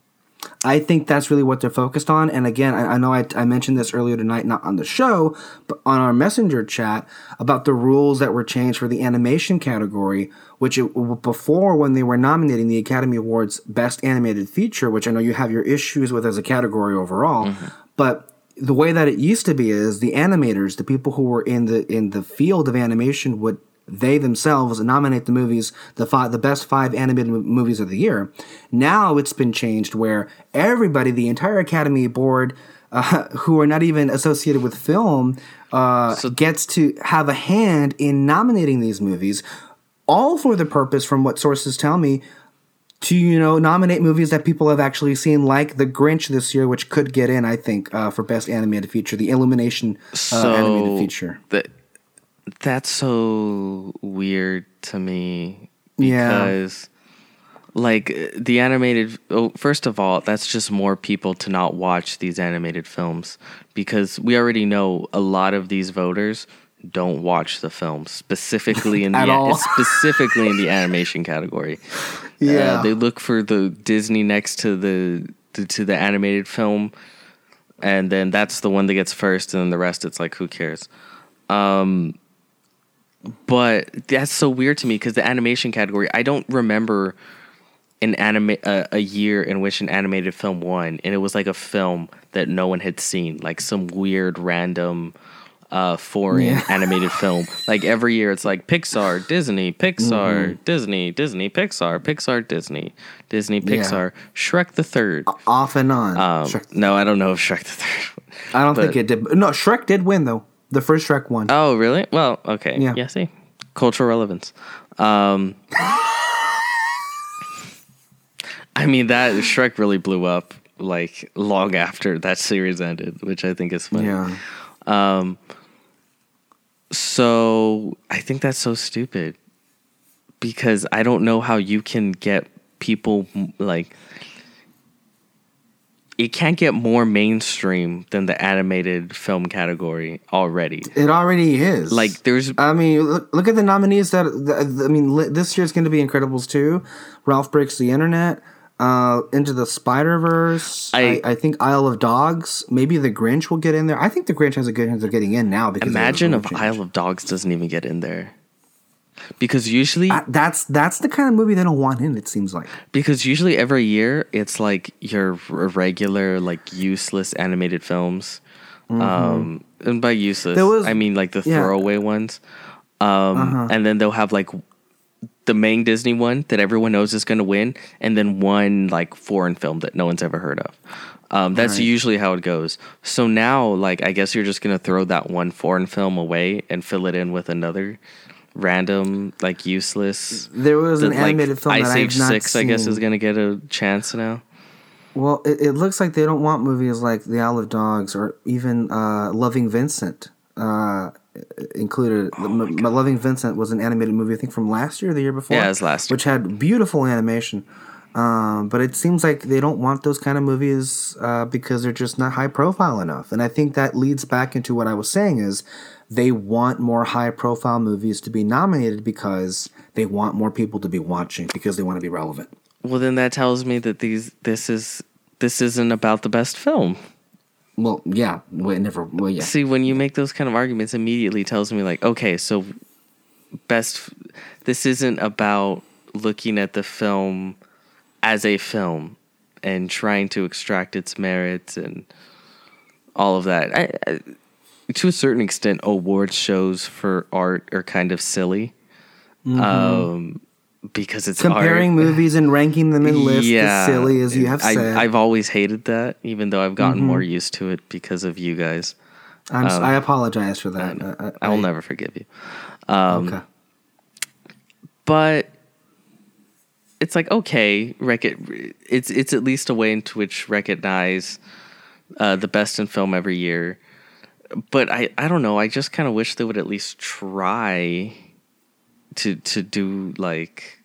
S1: I think that's really what they're focused on. And again, I, I know I, I mentioned this earlier tonight, not on the show, but on our messenger chat about the rules that were changed for the animation category, which it, before when they were nominating the Academy Awards Best Animated Feature, which I know you have your issues with as a category overall, mm-hmm. but the way that it used to be is the animators, the people who were in the in the field of animation would they themselves nominate the movies, the five, the best five animated movies of the year. Now it's been changed where everybody, the entire Academy board, uh, who are not even associated with film, uh, so, gets to have a hand in nominating these movies, all for the purpose, from what sources tell me, to, you know, nominate movies that people have actually seen, like The Grinch this year, which could get in, I think, uh, for best animated feature, the Illumination uh,
S2: so
S1: animated feature.
S2: The- That's so weird to me because, like the animated. Oh, first of all, that's just more people to not watch these animated films because we already know a lot of these voters don't watch the films specifically in the
S1: At all.
S2: specifically in the animation category.
S1: Yeah,
S2: uh, they look for the Disney next to the to, to the animated film, and then that's the one that gets first, and then the rest it's like who cares. Um, but that's so weird to me because the animation category, I don't remember an anime uh, a year in which an animated film won, and it was like a film that no one had seen, like some weird random uh, foreign
S1: Yeah.
S2: animated film. Like every year, it's like Pixar, Disney, Pixar,
S1: Mm-hmm.
S2: Disney, Disney, Pixar, Pixar, Disney, Disney, Pixar, Shrek the Third.
S1: off and on.
S2: Um,
S1: Shrek.
S2: no, I don't know if Shrek the Third.
S1: I don't
S2: but-
S1: think it did. No, Shrek did win though. The first Shrek won.
S2: Oh, really? Well, okay.
S1: Yeah.
S2: Yeah. See, cultural relevance. Um, I mean, that Shrek really blew up like long after that series ended, which I think is funny.
S1: Yeah.
S2: Um, so I think that's so stupid because I don't know how you can get people like it can't get more mainstream than the animated film category already.
S1: It already is.
S2: Like there's
S1: I mean, look, look at the nominees that I mean, li- this year's going to be Incredibles two, Ralph Breaks the Internet, uh, Into the Spider-Verse. I,
S2: I-
S1: I think Isle of Dogs. Maybe The Grinch will get in there. I think The Grinch has a good chance of getting in now because
S2: imagine
S1: of
S2: if
S1: the rule change.
S2: Isle of Dogs doesn't even get in there. Because usually
S1: I- that's that's the kind of movie they don't want in. It seems like.
S2: because usually every year it's like your r- regular like useless animated films. Um and by useless
S1: There was-
S2: I mean like the
S1: yeah.
S2: throwaway ones. Um
S1: Uh-huh.
S2: and then they'll have like the main Disney one that everyone knows is going to win and then one like foreign film that no one's ever heard of. Um that's
S1: Right.
S2: usually how it goes. So now like I guess you're just going to throw that one foreign film away and fill it in with another random like useless.
S1: There was an
S2: that, like,
S1: animated film
S2: Ice
S1: that
S2: Age
S1: I've not
S2: six, I guess,
S1: seen.
S2: is going to get a chance now.
S1: Well, it, it looks like they don't want movies like The Isle of Dogs or even uh, Loving Vincent uh, included.
S2: Oh
S1: M- M- Loving Vincent was an animated movie, I think, from last year or the year before.
S2: Yeah, it was last year.
S1: Which had beautiful animation. Um, but it seems like they don't want those kind of movies uh, because they're just not high profile enough. And I think that leads back into what I was saying is they want more high profile movies to be nominated because they want more people to be watching because they want to be relevant.
S2: Well, then that tells me that these this is this isn't about the best film.
S1: Well, yeah, well, never. Well, yeah.
S2: See, when you make those kind of arguments, immediately tells me like, okay, so best. This isn't about looking at the film as a film and trying to extract its merits and all of that. I, I, to a certain extent, awards shows for art are kind of silly. Um, because it's
S1: Comparing
S2: art.
S1: movies and ranking them in lists
S2: Yeah,
S1: as silly as you have
S2: I,
S1: said.
S2: I've always hated that, even though I've gotten more used to it because of you guys.
S1: I'm, s-
S2: um,
S1: I apologize for that. I, I,
S2: I will never forgive you. Um,
S1: Okay.
S2: But it's like okay, rec- it's it's at least a way into which recognize uh, the best in film every year. But I, I don't know. I just kind of wish they would at least try to to do like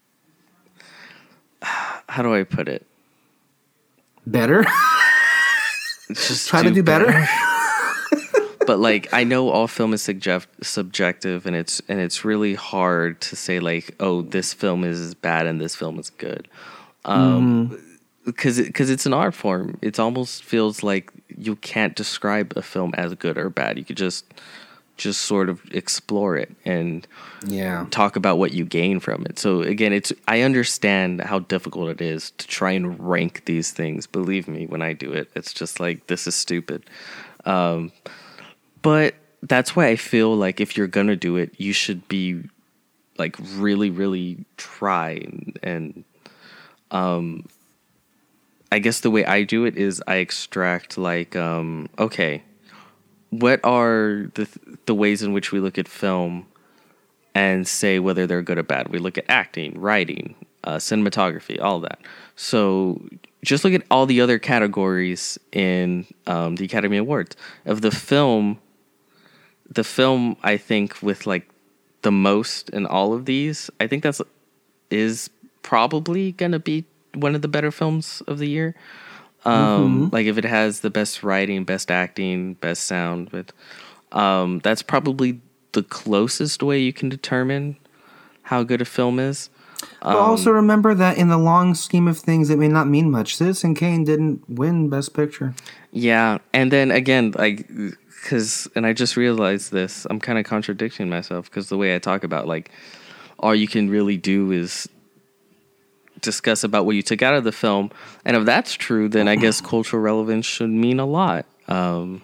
S2: how do I put it?
S1: Better?
S2: Just
S1: Try to do better?
S2: But like I know all film is subject, subjective and it's and it's really hard to say like oh this film is bad and this film is good. Um because it, cuz it's an art form. It almost feels like you can't describe a film as good or bad. You could just just sort of explore it and
S1: Yeah.
S2: talk about what you gain from it. So again, it's I understand how difficult it is to try and rank these things. Believe me, when I do it, it's just like this is stupid. Um, but that's why I feel like if you're gonna do it, you should be like really, really try and, and um, I guess the way I do it is I extract like um, okay, what are the the ways in which we look at film and say whether they're good or bad. We look at acting, writing, uh, cinematography, all that. So just look at all the other categories in um, the Academy Awards. Of the film, the film I think with like the most in all of these, I think that's is probably gonna be one of the better films of the year. Um, mm-hmm. Like if it has the best writing, best acting, best sound, but um, that's probably the closest way you can determine how good a film is.
S1: But um, also remember that in the long scheme of things, it may not mean much. Citizen Kane didn't win Best Picture.
S2: Yeah, and then again, like, because, and I just realized this, I'm kind of contradicting myself because the way I talk about, like, all you can really do is discuss about what you took out of the film, and if that's true, then I guess cultural relevance should mean a lot. Um,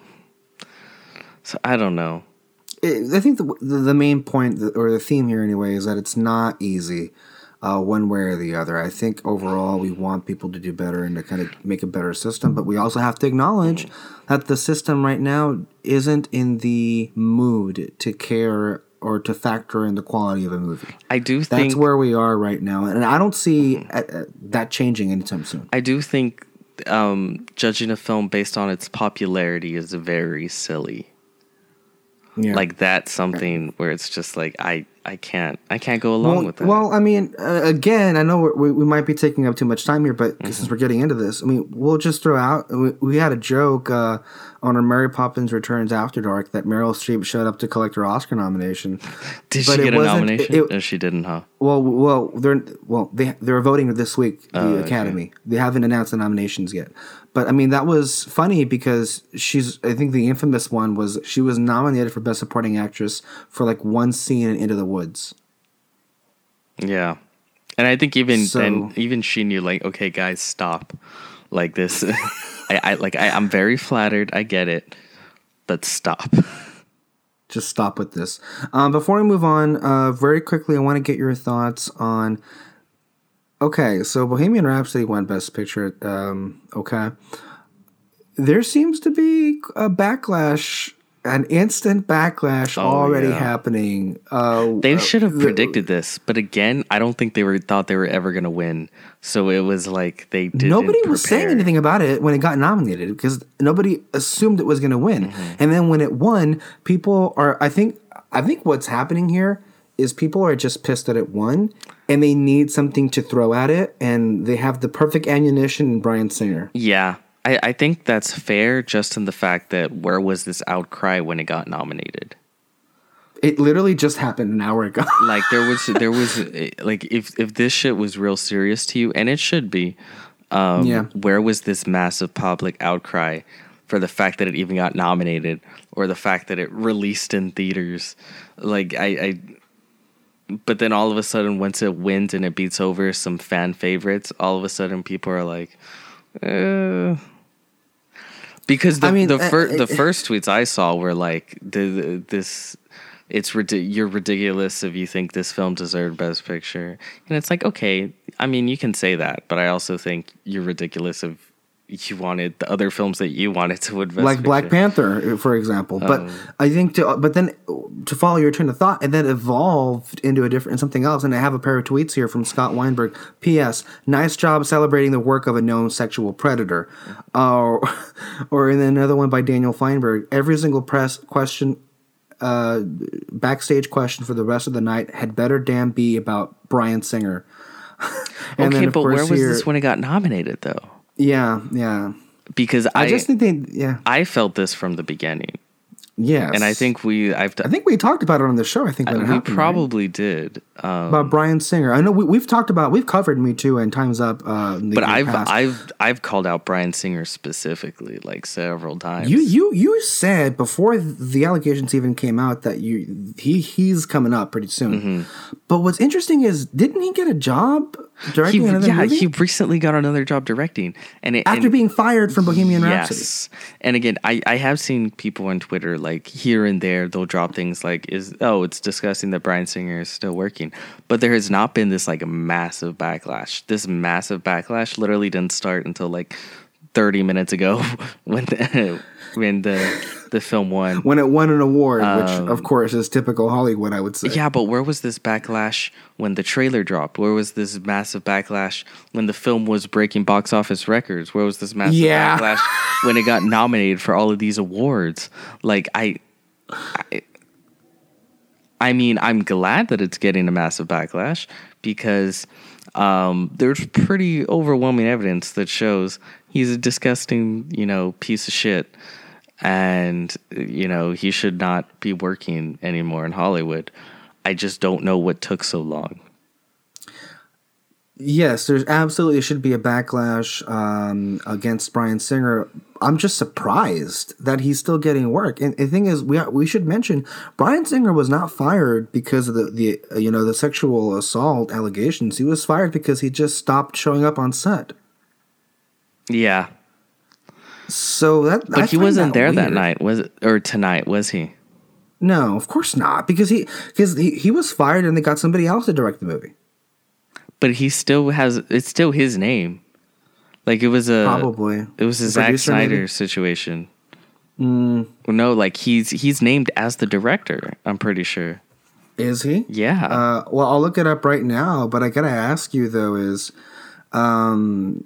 S2: so I don't know.
S1: I think the the main point, or the theme here anyway, is that it's not easy uh, one way or the other. I think overall we want people to do better and to kind of make a better system, but we also have to acknowledge that the system right now isn't in the mood to care or to factor in the quality of a movie.
S2: I do think...
S1: That's where we are right now, and I don't see uh, that changing anytime soon.
S2: I do think um, judging a film based on its popularity is very silly. Yeah. Like that's something where it's just like I, I can't I can't go along
S1: well,
S2: with that.
S1: Well, I mean, uh, again, I know we we might be taking up too much time here, but mm-hmm. since we're getting into this, I mean, we'll just throw out. We, we had a joke uh, on our Mary Poppins Returns After Dark that Meryl Streep showed up to collect her Oscar nomination.
S2: Did she get a nomination? It, it, no, she didn't, huh?
S1: Well, well, they're well they they're voting this week. The oh, Academy. Okay. They haven't announced the nominations yet. But I mean, that was funny because she's, I think the infamous one was she was nominated for Best Supporting Actress for like one scene in Into the Woods.
S2: Yeah. And I think even so, then, even she knew like, okay, guys, stop. Like this. I, I like, I, I'm very flattered. I get it. But stop.
S1: Just stop with this. Um, before we move on, uh, very quickly, I want to get your thoughts on. Okay, so Bohemian Rhapsody won Best Picture. Um, okay. There seems to be a backlash, an instant backlash oh, already yeah. happening. Uh,
S2: they should have uh, predicted this, but again, I don't think they were thought they were ever going to win. So it was like they didn't
S1: Nobody
S2: prepare.
S1: was saying anything about it when it got nominated because nobody assumed it was going to win. Mm-hmm. And then when it won, people are, I think, I think what's happening here is people are just pissed that it won, and they need something to throw at it, and they have the perfect ammunition in Bryan Singer.
S2: Yeah, I, I think that's fair just in the fact that where was this outcry when it got nominated?
S1: It literally just happened an hour ago.
S2: Like, there was, there was like, if, if this shit was real serious to you, and it should be, um, yeah. where was this massive public outcry for the fact that it even got nominated, or the fact that it released in theaters? Like, I... I But then all of a sudden, once it wins and it beats over some fan favorites, all of a sudden people are like, uh. Because the I mean, the, fir- uh, the first tweets I saw were like, the, the, this, it's rid- you're ridiculous if you think this film deserved Best Picture. And it's like, okay, I mean, you can say that, but I also think you're ridiculous if you wanted the other films that you wanted to win Best
S1: like
S2: Picture.
S1: Black Panther, for example. But um, I think to, but then to follow your train of thought, and then evolved into a different something else. And I have a pair of tweets here from Scott Weinberg. P S. Nice job celebrating the work of a known sexual predator. Uh, or in another one by Daniel Feinberg. Every single press question, uh, backstage question for the rest of the night had better damn be about Bryan Singer.
S2: and okay, then, but where was here, this when it got nominated, though?
S1: Yeah, yeah.
S2: Because I,
S1: I just think they, yeah.
S2: I felt this from the beginning.
S1: Yes,
S2: and I think we, I've,
S1: I think we talked about it on the show. I think that
S2: I, we
S1: happened,
S2: probably
S1: right?
S2: did um,
S1: about Bryan Singer. I know we, we've talked about, we've covered Me Too and Time's Up. Uh,
S2: but I've, past. I've, I've called out Bryan Singer specifically, like several times.
S1: You, you, you said before the allegations even came out that you, he, he's coming up pretty soon. Mm-hmm. But what's interesting is, didn't he get a job directing
S2: he,
S1: another
S2: yeah,
S1: movie?
S2: Yeah, he recently got another job directing, and it,
S1: after
S2: and,
S1: being fired from Bohemian Rhapsody.
S2: Yes, and again, I, I have seen people on Twitter like here and there they'll drop things like, "Is oh, it's disgusting that Bryan Singer is still working," but there has not been this like massive backlash. This massive backlash literally didn't start until like thirty minutes ago when the, when the the film won.
S1: When it won an award, um, which of course is typical Hollywood, I would say.
S2: Yeah, but where was this backlash when the trailer dropped? Where was this massive backlash when the film was breaking box office records? Where was this massive yeah. backlash when it got nominated for all of these awards? Like, I, I, I mean, I'm glad that it's getting a massive backlash because Um, there's pretty overwhelming evidence that shows he's a disgusting, you know, piece of shit. And, you know, he should not be working anymore in Hollywood. I just don't know what took so long.
S1: Yes, there's absolutely should be a backlash um, against Bryan Singer. I'm just surprised that he's still getting work. And the thing is, we we should mention Bryan Singer was not fired because of the, the you know the sexual assault allegations. He was fired because he just stopped showing up on set.
S2: Yeah.
S1: So that,
S2: but
S1: I
S2: he wasn't
S1: that
S2: there
S1: weird.
S2: that night, was it? Or tonight, was he?
S1: No, of course not, because he because he, he was fired and they got somebody else to direct the movie.
S2: But he still has, it's still his name. Like it was a
S1: probably
S2: it was a Zack Snyder maybe? situation.
S1: Mm.
S2: No, like he's he's named as the director. I'm pretty sure.
S1: Is he?
S2: Yeah.
S1: Uh, well, I'll look it up right now. But I gotta ask you though, is um,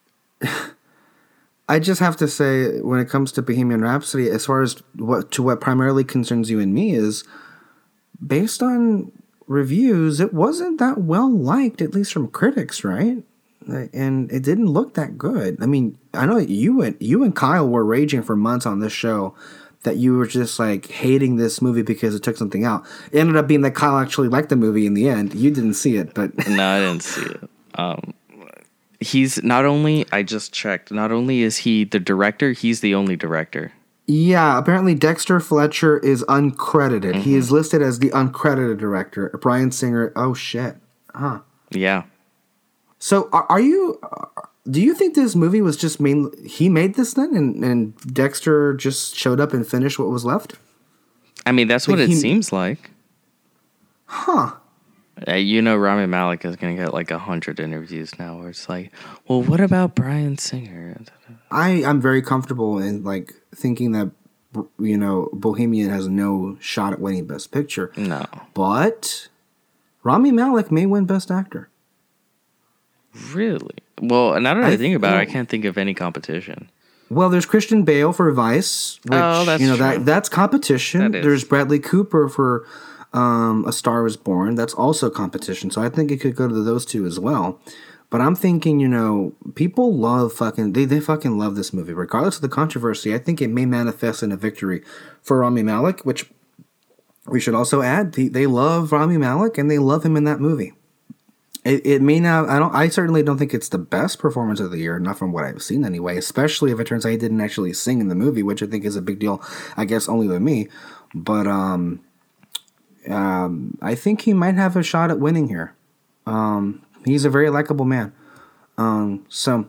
S1: I just have to say when it comes to Bohemian Rhapsody, as far as what to what primarily concerns you and me is based on reviews, it wasn't that well liked, at least from critics, right? And it didn't look that good. I mean, I know you and you and Kyle were raging for months on this show that you were just like hating this movie because it took something out. It ended up being that Kyle actually liked the movie in the end. You didn't see it, but
S2: no, I didn't see it. Um, he's not only I just checked. Not only is he the director, he's the only director.
S1: Yeah, apparently Dexter Fletcher is uncredited. Mm-hmm. He is listed as the uncredited director. Bryan Singer, oh shit. Huh.
S2: Yeah.
S1: So are, are you, do you think this movie was just main, he made this then and, and Dexter just showed up and finished what was left?
S2: I mean, that's like what it he, seems like.
S1: Huh.
S2: Uh, you know Rami Malek is going to get like a hundred interviews now where it's like, well, what about Bryan Singer?
S1: I, I'm very comfortable in like thinking that, you know, Bohemian has no shot at winning Best Picture.
S2: No.
S1: But Rami Malek may win Best Actor.
S2: Really? Well, now that I, I think about well, it, I can't think of any competition.
S1: Well, there's Christian Bale for Vice, which,
S2: oh, that's
S1: you know,
S2: true.
S1: that that's competition.
S2: That
S1: there's Bradley Cooper for um, A Star Is Born. That's also competition. So I think it could go to those two as well. But I'm thinking, you know, people love fucking, they, they fucking love this movie. Regardless of the controversy, I think it may manifest in a victory for Rami Malek, which we should also add, they, they love Rami Malek and they love him in that movie. It, it may not, I don't, I certainly don't think it's the best performance of the year, not from what I've seen anyway, especially if it turns out he didn't actually sing in the movie, which I think is a big deal, I guess only with me. But um, um, I think he might have a shot at winning here. Um, He's a very likable man. Um, so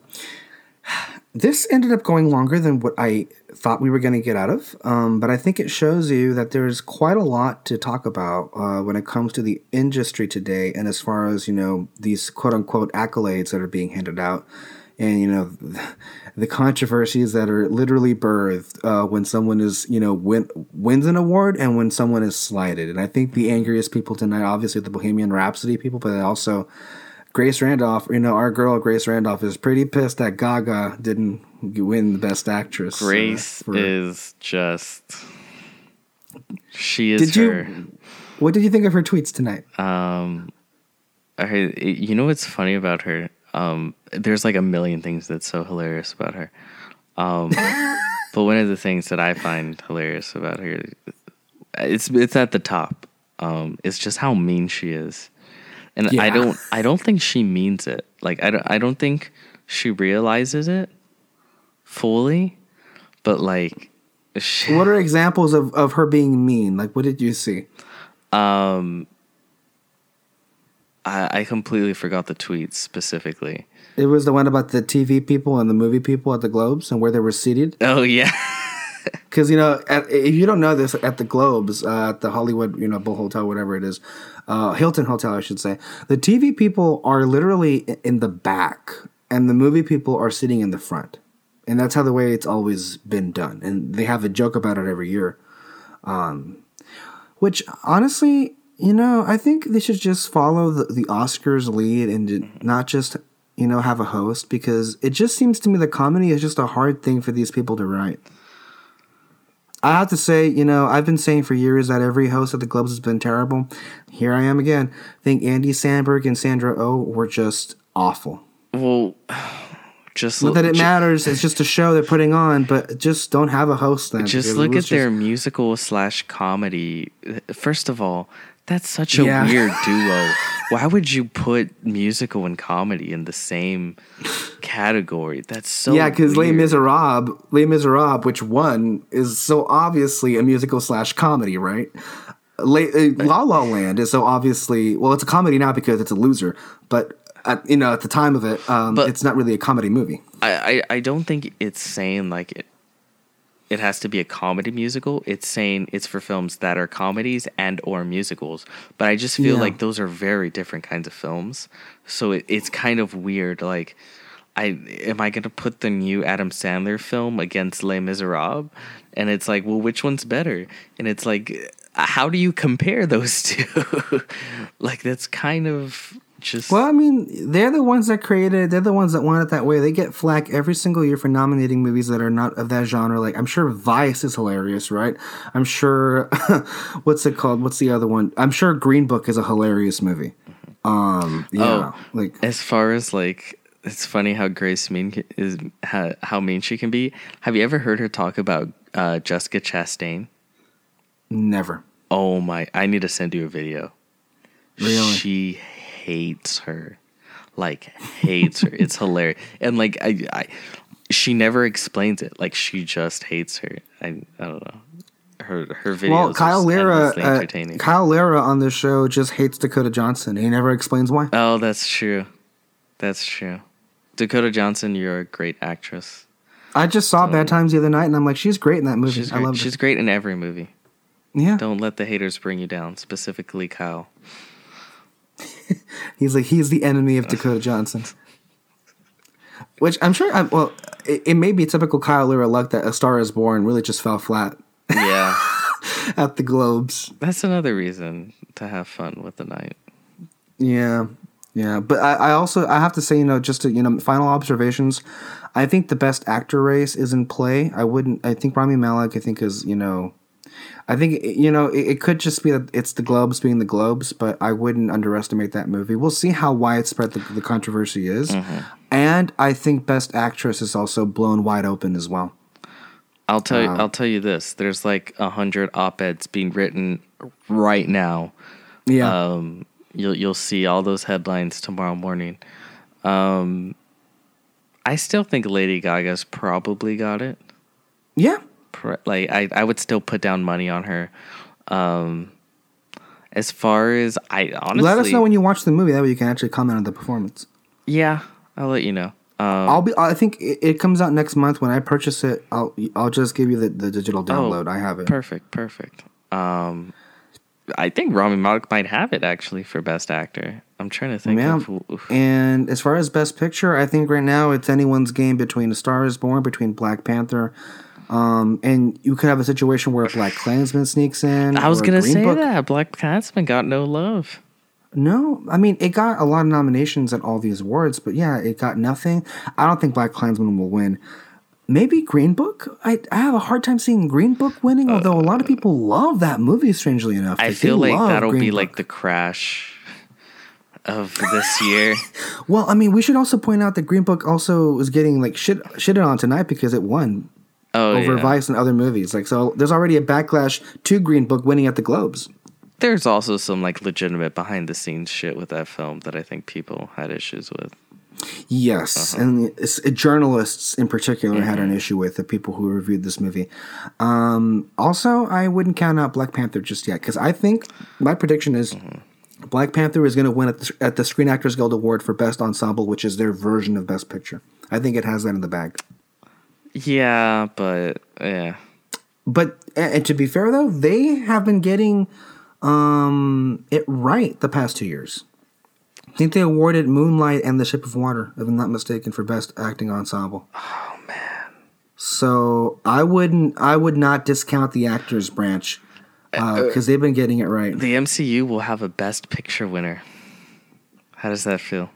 S1: this ended up going longer than what I thought we were going to get out of. Um, but I think it shows you that there's quite a lot to talk about uh, when it comes to the industry today. And as far as, you know, these quote unquote accolades that are being handed out and, you know, the controversies that are literally birthed uh, when someone is, you know, win, wins an award and when someone is slighted. And I think the angriest people tonight, obviously the Bohemian Rhapsody people, but also Grace Randolph, you know, our girl Grace Randolph is pretty pissed that Gaga didn't win the Best Actress.
S2: Grace uh, for, is just, she is
S1: did
S2: her.
S1: You, what did you think of her tweets tonight?
S2: Um, I, you know what's funny about her? Um, there's like a million things that's so hilarious about her. Um, but one of the things that I find hilarious about her, it's it's at the top. Um, it's just how mean she is. And yeah. I don't, I don't think she means it. Like I don't, I don't think she realizes it fully. But like, she,
S1: what are examples of, of her being mean? Like, what did you see?
S2: Um, I, I completely forgot the tweet specifically.
S1: It was the one about the T V people and the movie people at the Globes and where they were seated.
S2: Oh yeah.
S1: Because, you know, at, if you don't know this, at the Globes, uh, at the Hollywood, you know, Bull Hotel, whatever it is, uh, Hilton Hotel, I should say, the T V people are literally in the back and the movie people are sitting in the front. And that's how the way it's always been done. And they have a joke about it every year. Um, which, honestly, you know, I think they should just follow the, the Oscars lead and not just, you know, have a host. Because it just seems to me that comedy is just a hard thing for these people to write. I have to say, you know, I've been saying for years that every host at the Globes has been terrible. Here I am again. I think Andy Samberg and Sandra Oh were just awful.
S2: Well, just
S1: not
S2: look,
S1: that it
S2: ju-
S1: matters. It's just a show they're putting on, but just don't have a host then.
S2: Just look at just... their musical slash comedy. First of all, that's such a yeah. weird duo. Why would you put musical and comedy in the same category? That's so
S1: yeah, because Les Miserables, Les Miserables, which won, is so obviously a musical slash comedy, right? La, uh, La La Land is so obviously well, it's a comedy now because it's a loser, but at, you know at the time of it, um, it's not really a comedy movie.
S2: I, I, I don't think it's saying like it. It has to be a comedy musical. It's saying it's for films that are comedies and or musicals. But I just feel yeah. like those are very different kinds of films. So it, it's kind of weird. Like, I am I going to put the new Adam Sandler film against Les Miserables? And it's like, well, which one's better? And it's like, how do you compare those two? Like, that's kind of... Just
S1: well, I mean, they're the ones that created. They're the ones that want it that way. They get flack every single year for nominating movies that are not of that genre. Like, I'm sure Vice is hilarious, right? I'm sure. What's it called? What's the other one? I'm sure Green Book is a hilarious movie. Um, yeah,
S2: oh,
S1: like
S2: as far as like, it's funny how Grace mean is how, how mean she can be. Have you ever heard her talk about uh, Jessica Chastain?
S1: Never.
S2: Oh my! I need to send you a video.
S1: Really?
S2: She hates her, like hates her. It's hilarious, and like I, I, she never explains it. Like she just hates her. I, I don't know. Her her videos.
S1: Well, Kyle Lira, uh,
S2: entertaining.
S1: Kyle Lira on this show just hates Dakota Johnson. He never explains why.
S2: Oh, that's true. That's true. Dakota Johnson, you're a great actress.
S1: I just saw so, Bad Times the other night, and I'm like, she's great in that movie.
S2: She's
S1: I
S2: great.
S1: love her.
S2: She's great in every movie.
S1: Yeah.
S2: Don't let the haters bring you down. Specifically, Kyle.
S1: He's like he's the enemy of Dakota Johnson, which I'm sure. I'm, well, it, it may be typical Kyle Lira luck that A Star Is Born really just fell flat.
S2: Yeah,
S1: at the Globes.
S2: That's another reason to have fun with the night.
S1: Yeah, yeah, but I, I also I have to say, you know, just to, you know, final observations. I think the best actor race is in play. I wouldn't. I think Rami Malek. I think is you know. I think, you know, it, it could just be that it's the Globes being the Globes, but I wouldn't underestimate that movie. We'll see how widespread the, the controversy is. Mm-hmm. And I think Best Actress is also blown wide open as well.
S2: I'll tell you, uh, I'll tell you this. There's like a hundred op-eds being written right now.
S1: Yeah.
S2: Um, you'll, you'll see all those headlines tomorrow morning. Um, I still think Lady Gaga's probably got it.
S1: Yeah.
S2: Like I, I would still put down money on her. Um, as far as I honestly,
S1: let us know when you watch the movie. That way you can actually comment on the performance.
S2: Yeah, I'll let you know. Um,
S1: I'll be. I think it, it comes out next month. When I purchase it, I'll I'll just give you the, the digital download.
S2: Oh,
S1: I have it.
S2: Perfect, perfect. Um, I think Rami Malek might have it actually for Best Actor. I'm trying to think.
S1: Yeah.
S2: Of who,
S1: and as far as Best Picture, I think right now it's anyone's game between A Star Is Born, between Black Panther. Um, and you could have a situation where Black Klansman sneaks in.
S2: I was going to say
S1: Book.
S2: that. Black Klansman got no love.
S1: No, I mean, it got a lot of nominations at all these awards, but yeah, it got nothing. I don't think Black Klansman will win. Maybe Green Book? I, I have a hard time seeing Green Book winning, uh, although a lot of people love that movie, strangely enough.
S2: I
S1: like,
S2: feel like that'll
S1: Green
S2: be
S1: Book.
S2: like the crash of this year.
S1: Well, I mean, we should also point out that Green Book also is getting like shit shitted on tonight because it won.
S2: Oh,
S1: over
S2: yeah.
S1: Vice and other movies. Like, so there's already a backlash to Green Book winning at the Globes.
S2: There's also some like legitimate behind the scenes shit with that film that I think people had issues with.
S1: Yes,
S2: uh-huh.
S1: and it's, uh, journalists in particular mm-hmm. had an issue with the people who reviewed this movie. Um, also, I wouldn't count out Black Panther just yet because I think my prediction is mm-hmm. Black Panther is going to win at the, at the Screen Actors Guild Award for Best Ensemble, which is their version of Best Picture. I think it has that in the bag.
S2: Yeah, but yeah.
S1: But and to be fair though, they have been getting um, it right the past two years. I think they awarded Moonlight and The Shape of Water, if I'm not mistaken, for Best Acting Ensemble.
S2: Oh man!
S1: So I wouldn't, I would not discount the actors branch because uh, they've been getting it right.
S2: The M C U will have a Best Picture winner. How does that feel?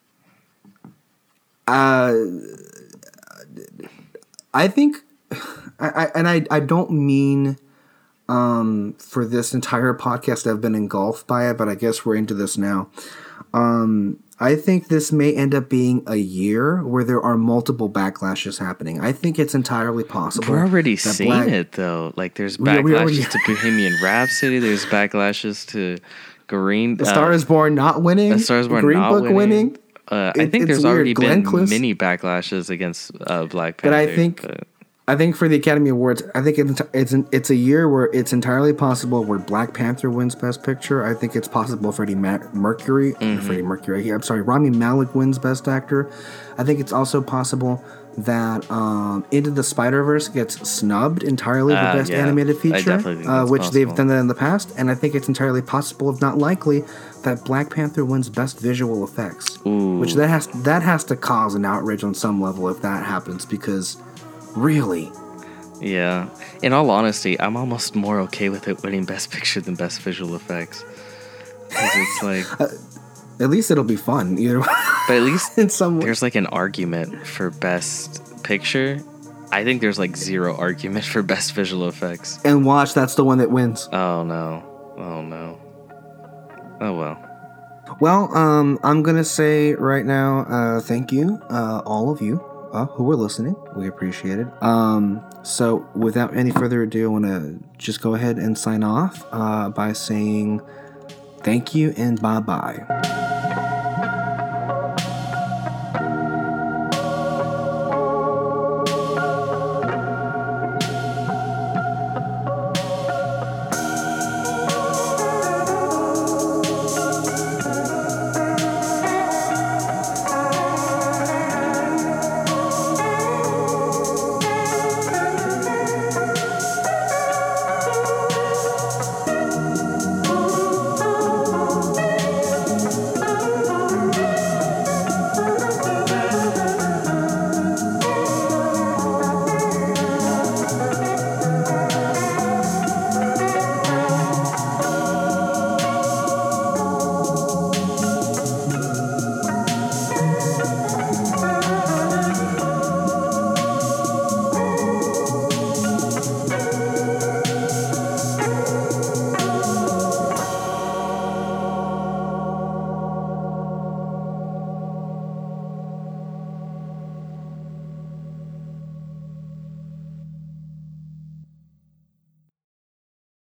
S1: Uh. I think I, I and I I don't mean um, for this entire podcast to have been engulfed by it, but I guess we're into this now. Um, I think this may end up being a year where there are multiple backlashes happening. I think it's entirely possible.
S2: We're already seeing Black, it though. Like there's backlashes we, we already, to Bohemian Rhapsody. There's backlashes to Green.
S1: The Star uh, is Born not winning.
S2: The Star is Born
S1: Green
S2: not
S1: Book
S2: winning.
S1: winning.
S2: Uh, I think there's weird. already Glenn been Close. many backlashes against uh, Black Panther.
S1: But I think, but. I think for the Academy Awards, I think it's it's an, it's a year where it's entirely possible where Black Panther wins Best Picture. I think it's possible Freddie Ma- Mercury, mm-hmm. Freddie Mercury. I'm sorry, Rami Malek wins Best Actor. I think it's also possible that um, Into the Spider-Verse gets snubbed entirely for
S2: uh,
S1: Best
S2: yeah.
S1: Animated Feature, uh, which possible. they've done that in the past. And I think it's entirely possible, if not likely, that Black Panther wins Best Visual Effects.
S2: Ooh.
S1: Which that has that has to cause an outrage on some level if that happens, because really,
S2: yeah. In all honesty, I'm almost more okay with it winning Best Picture than Best Visual Effects. Because it's like.
S1: Uh, At least it'll be fun, either way.
S2: But at least
S1: in some way.
S2: There's like an argument for Best Picture. I think there's like zero argument for Best Visual Effects.
S1: And watch, that's the one that wins.
S2: Oh no. Oh no. Oh well.
S1: Well, um, I'm going to say right now, uh, thank you, uh, all of you uh, who are listening. We appreciate it. Um, so without any further ado, I want to just go ahead and sign off uh, by saying thank you and bye-bye.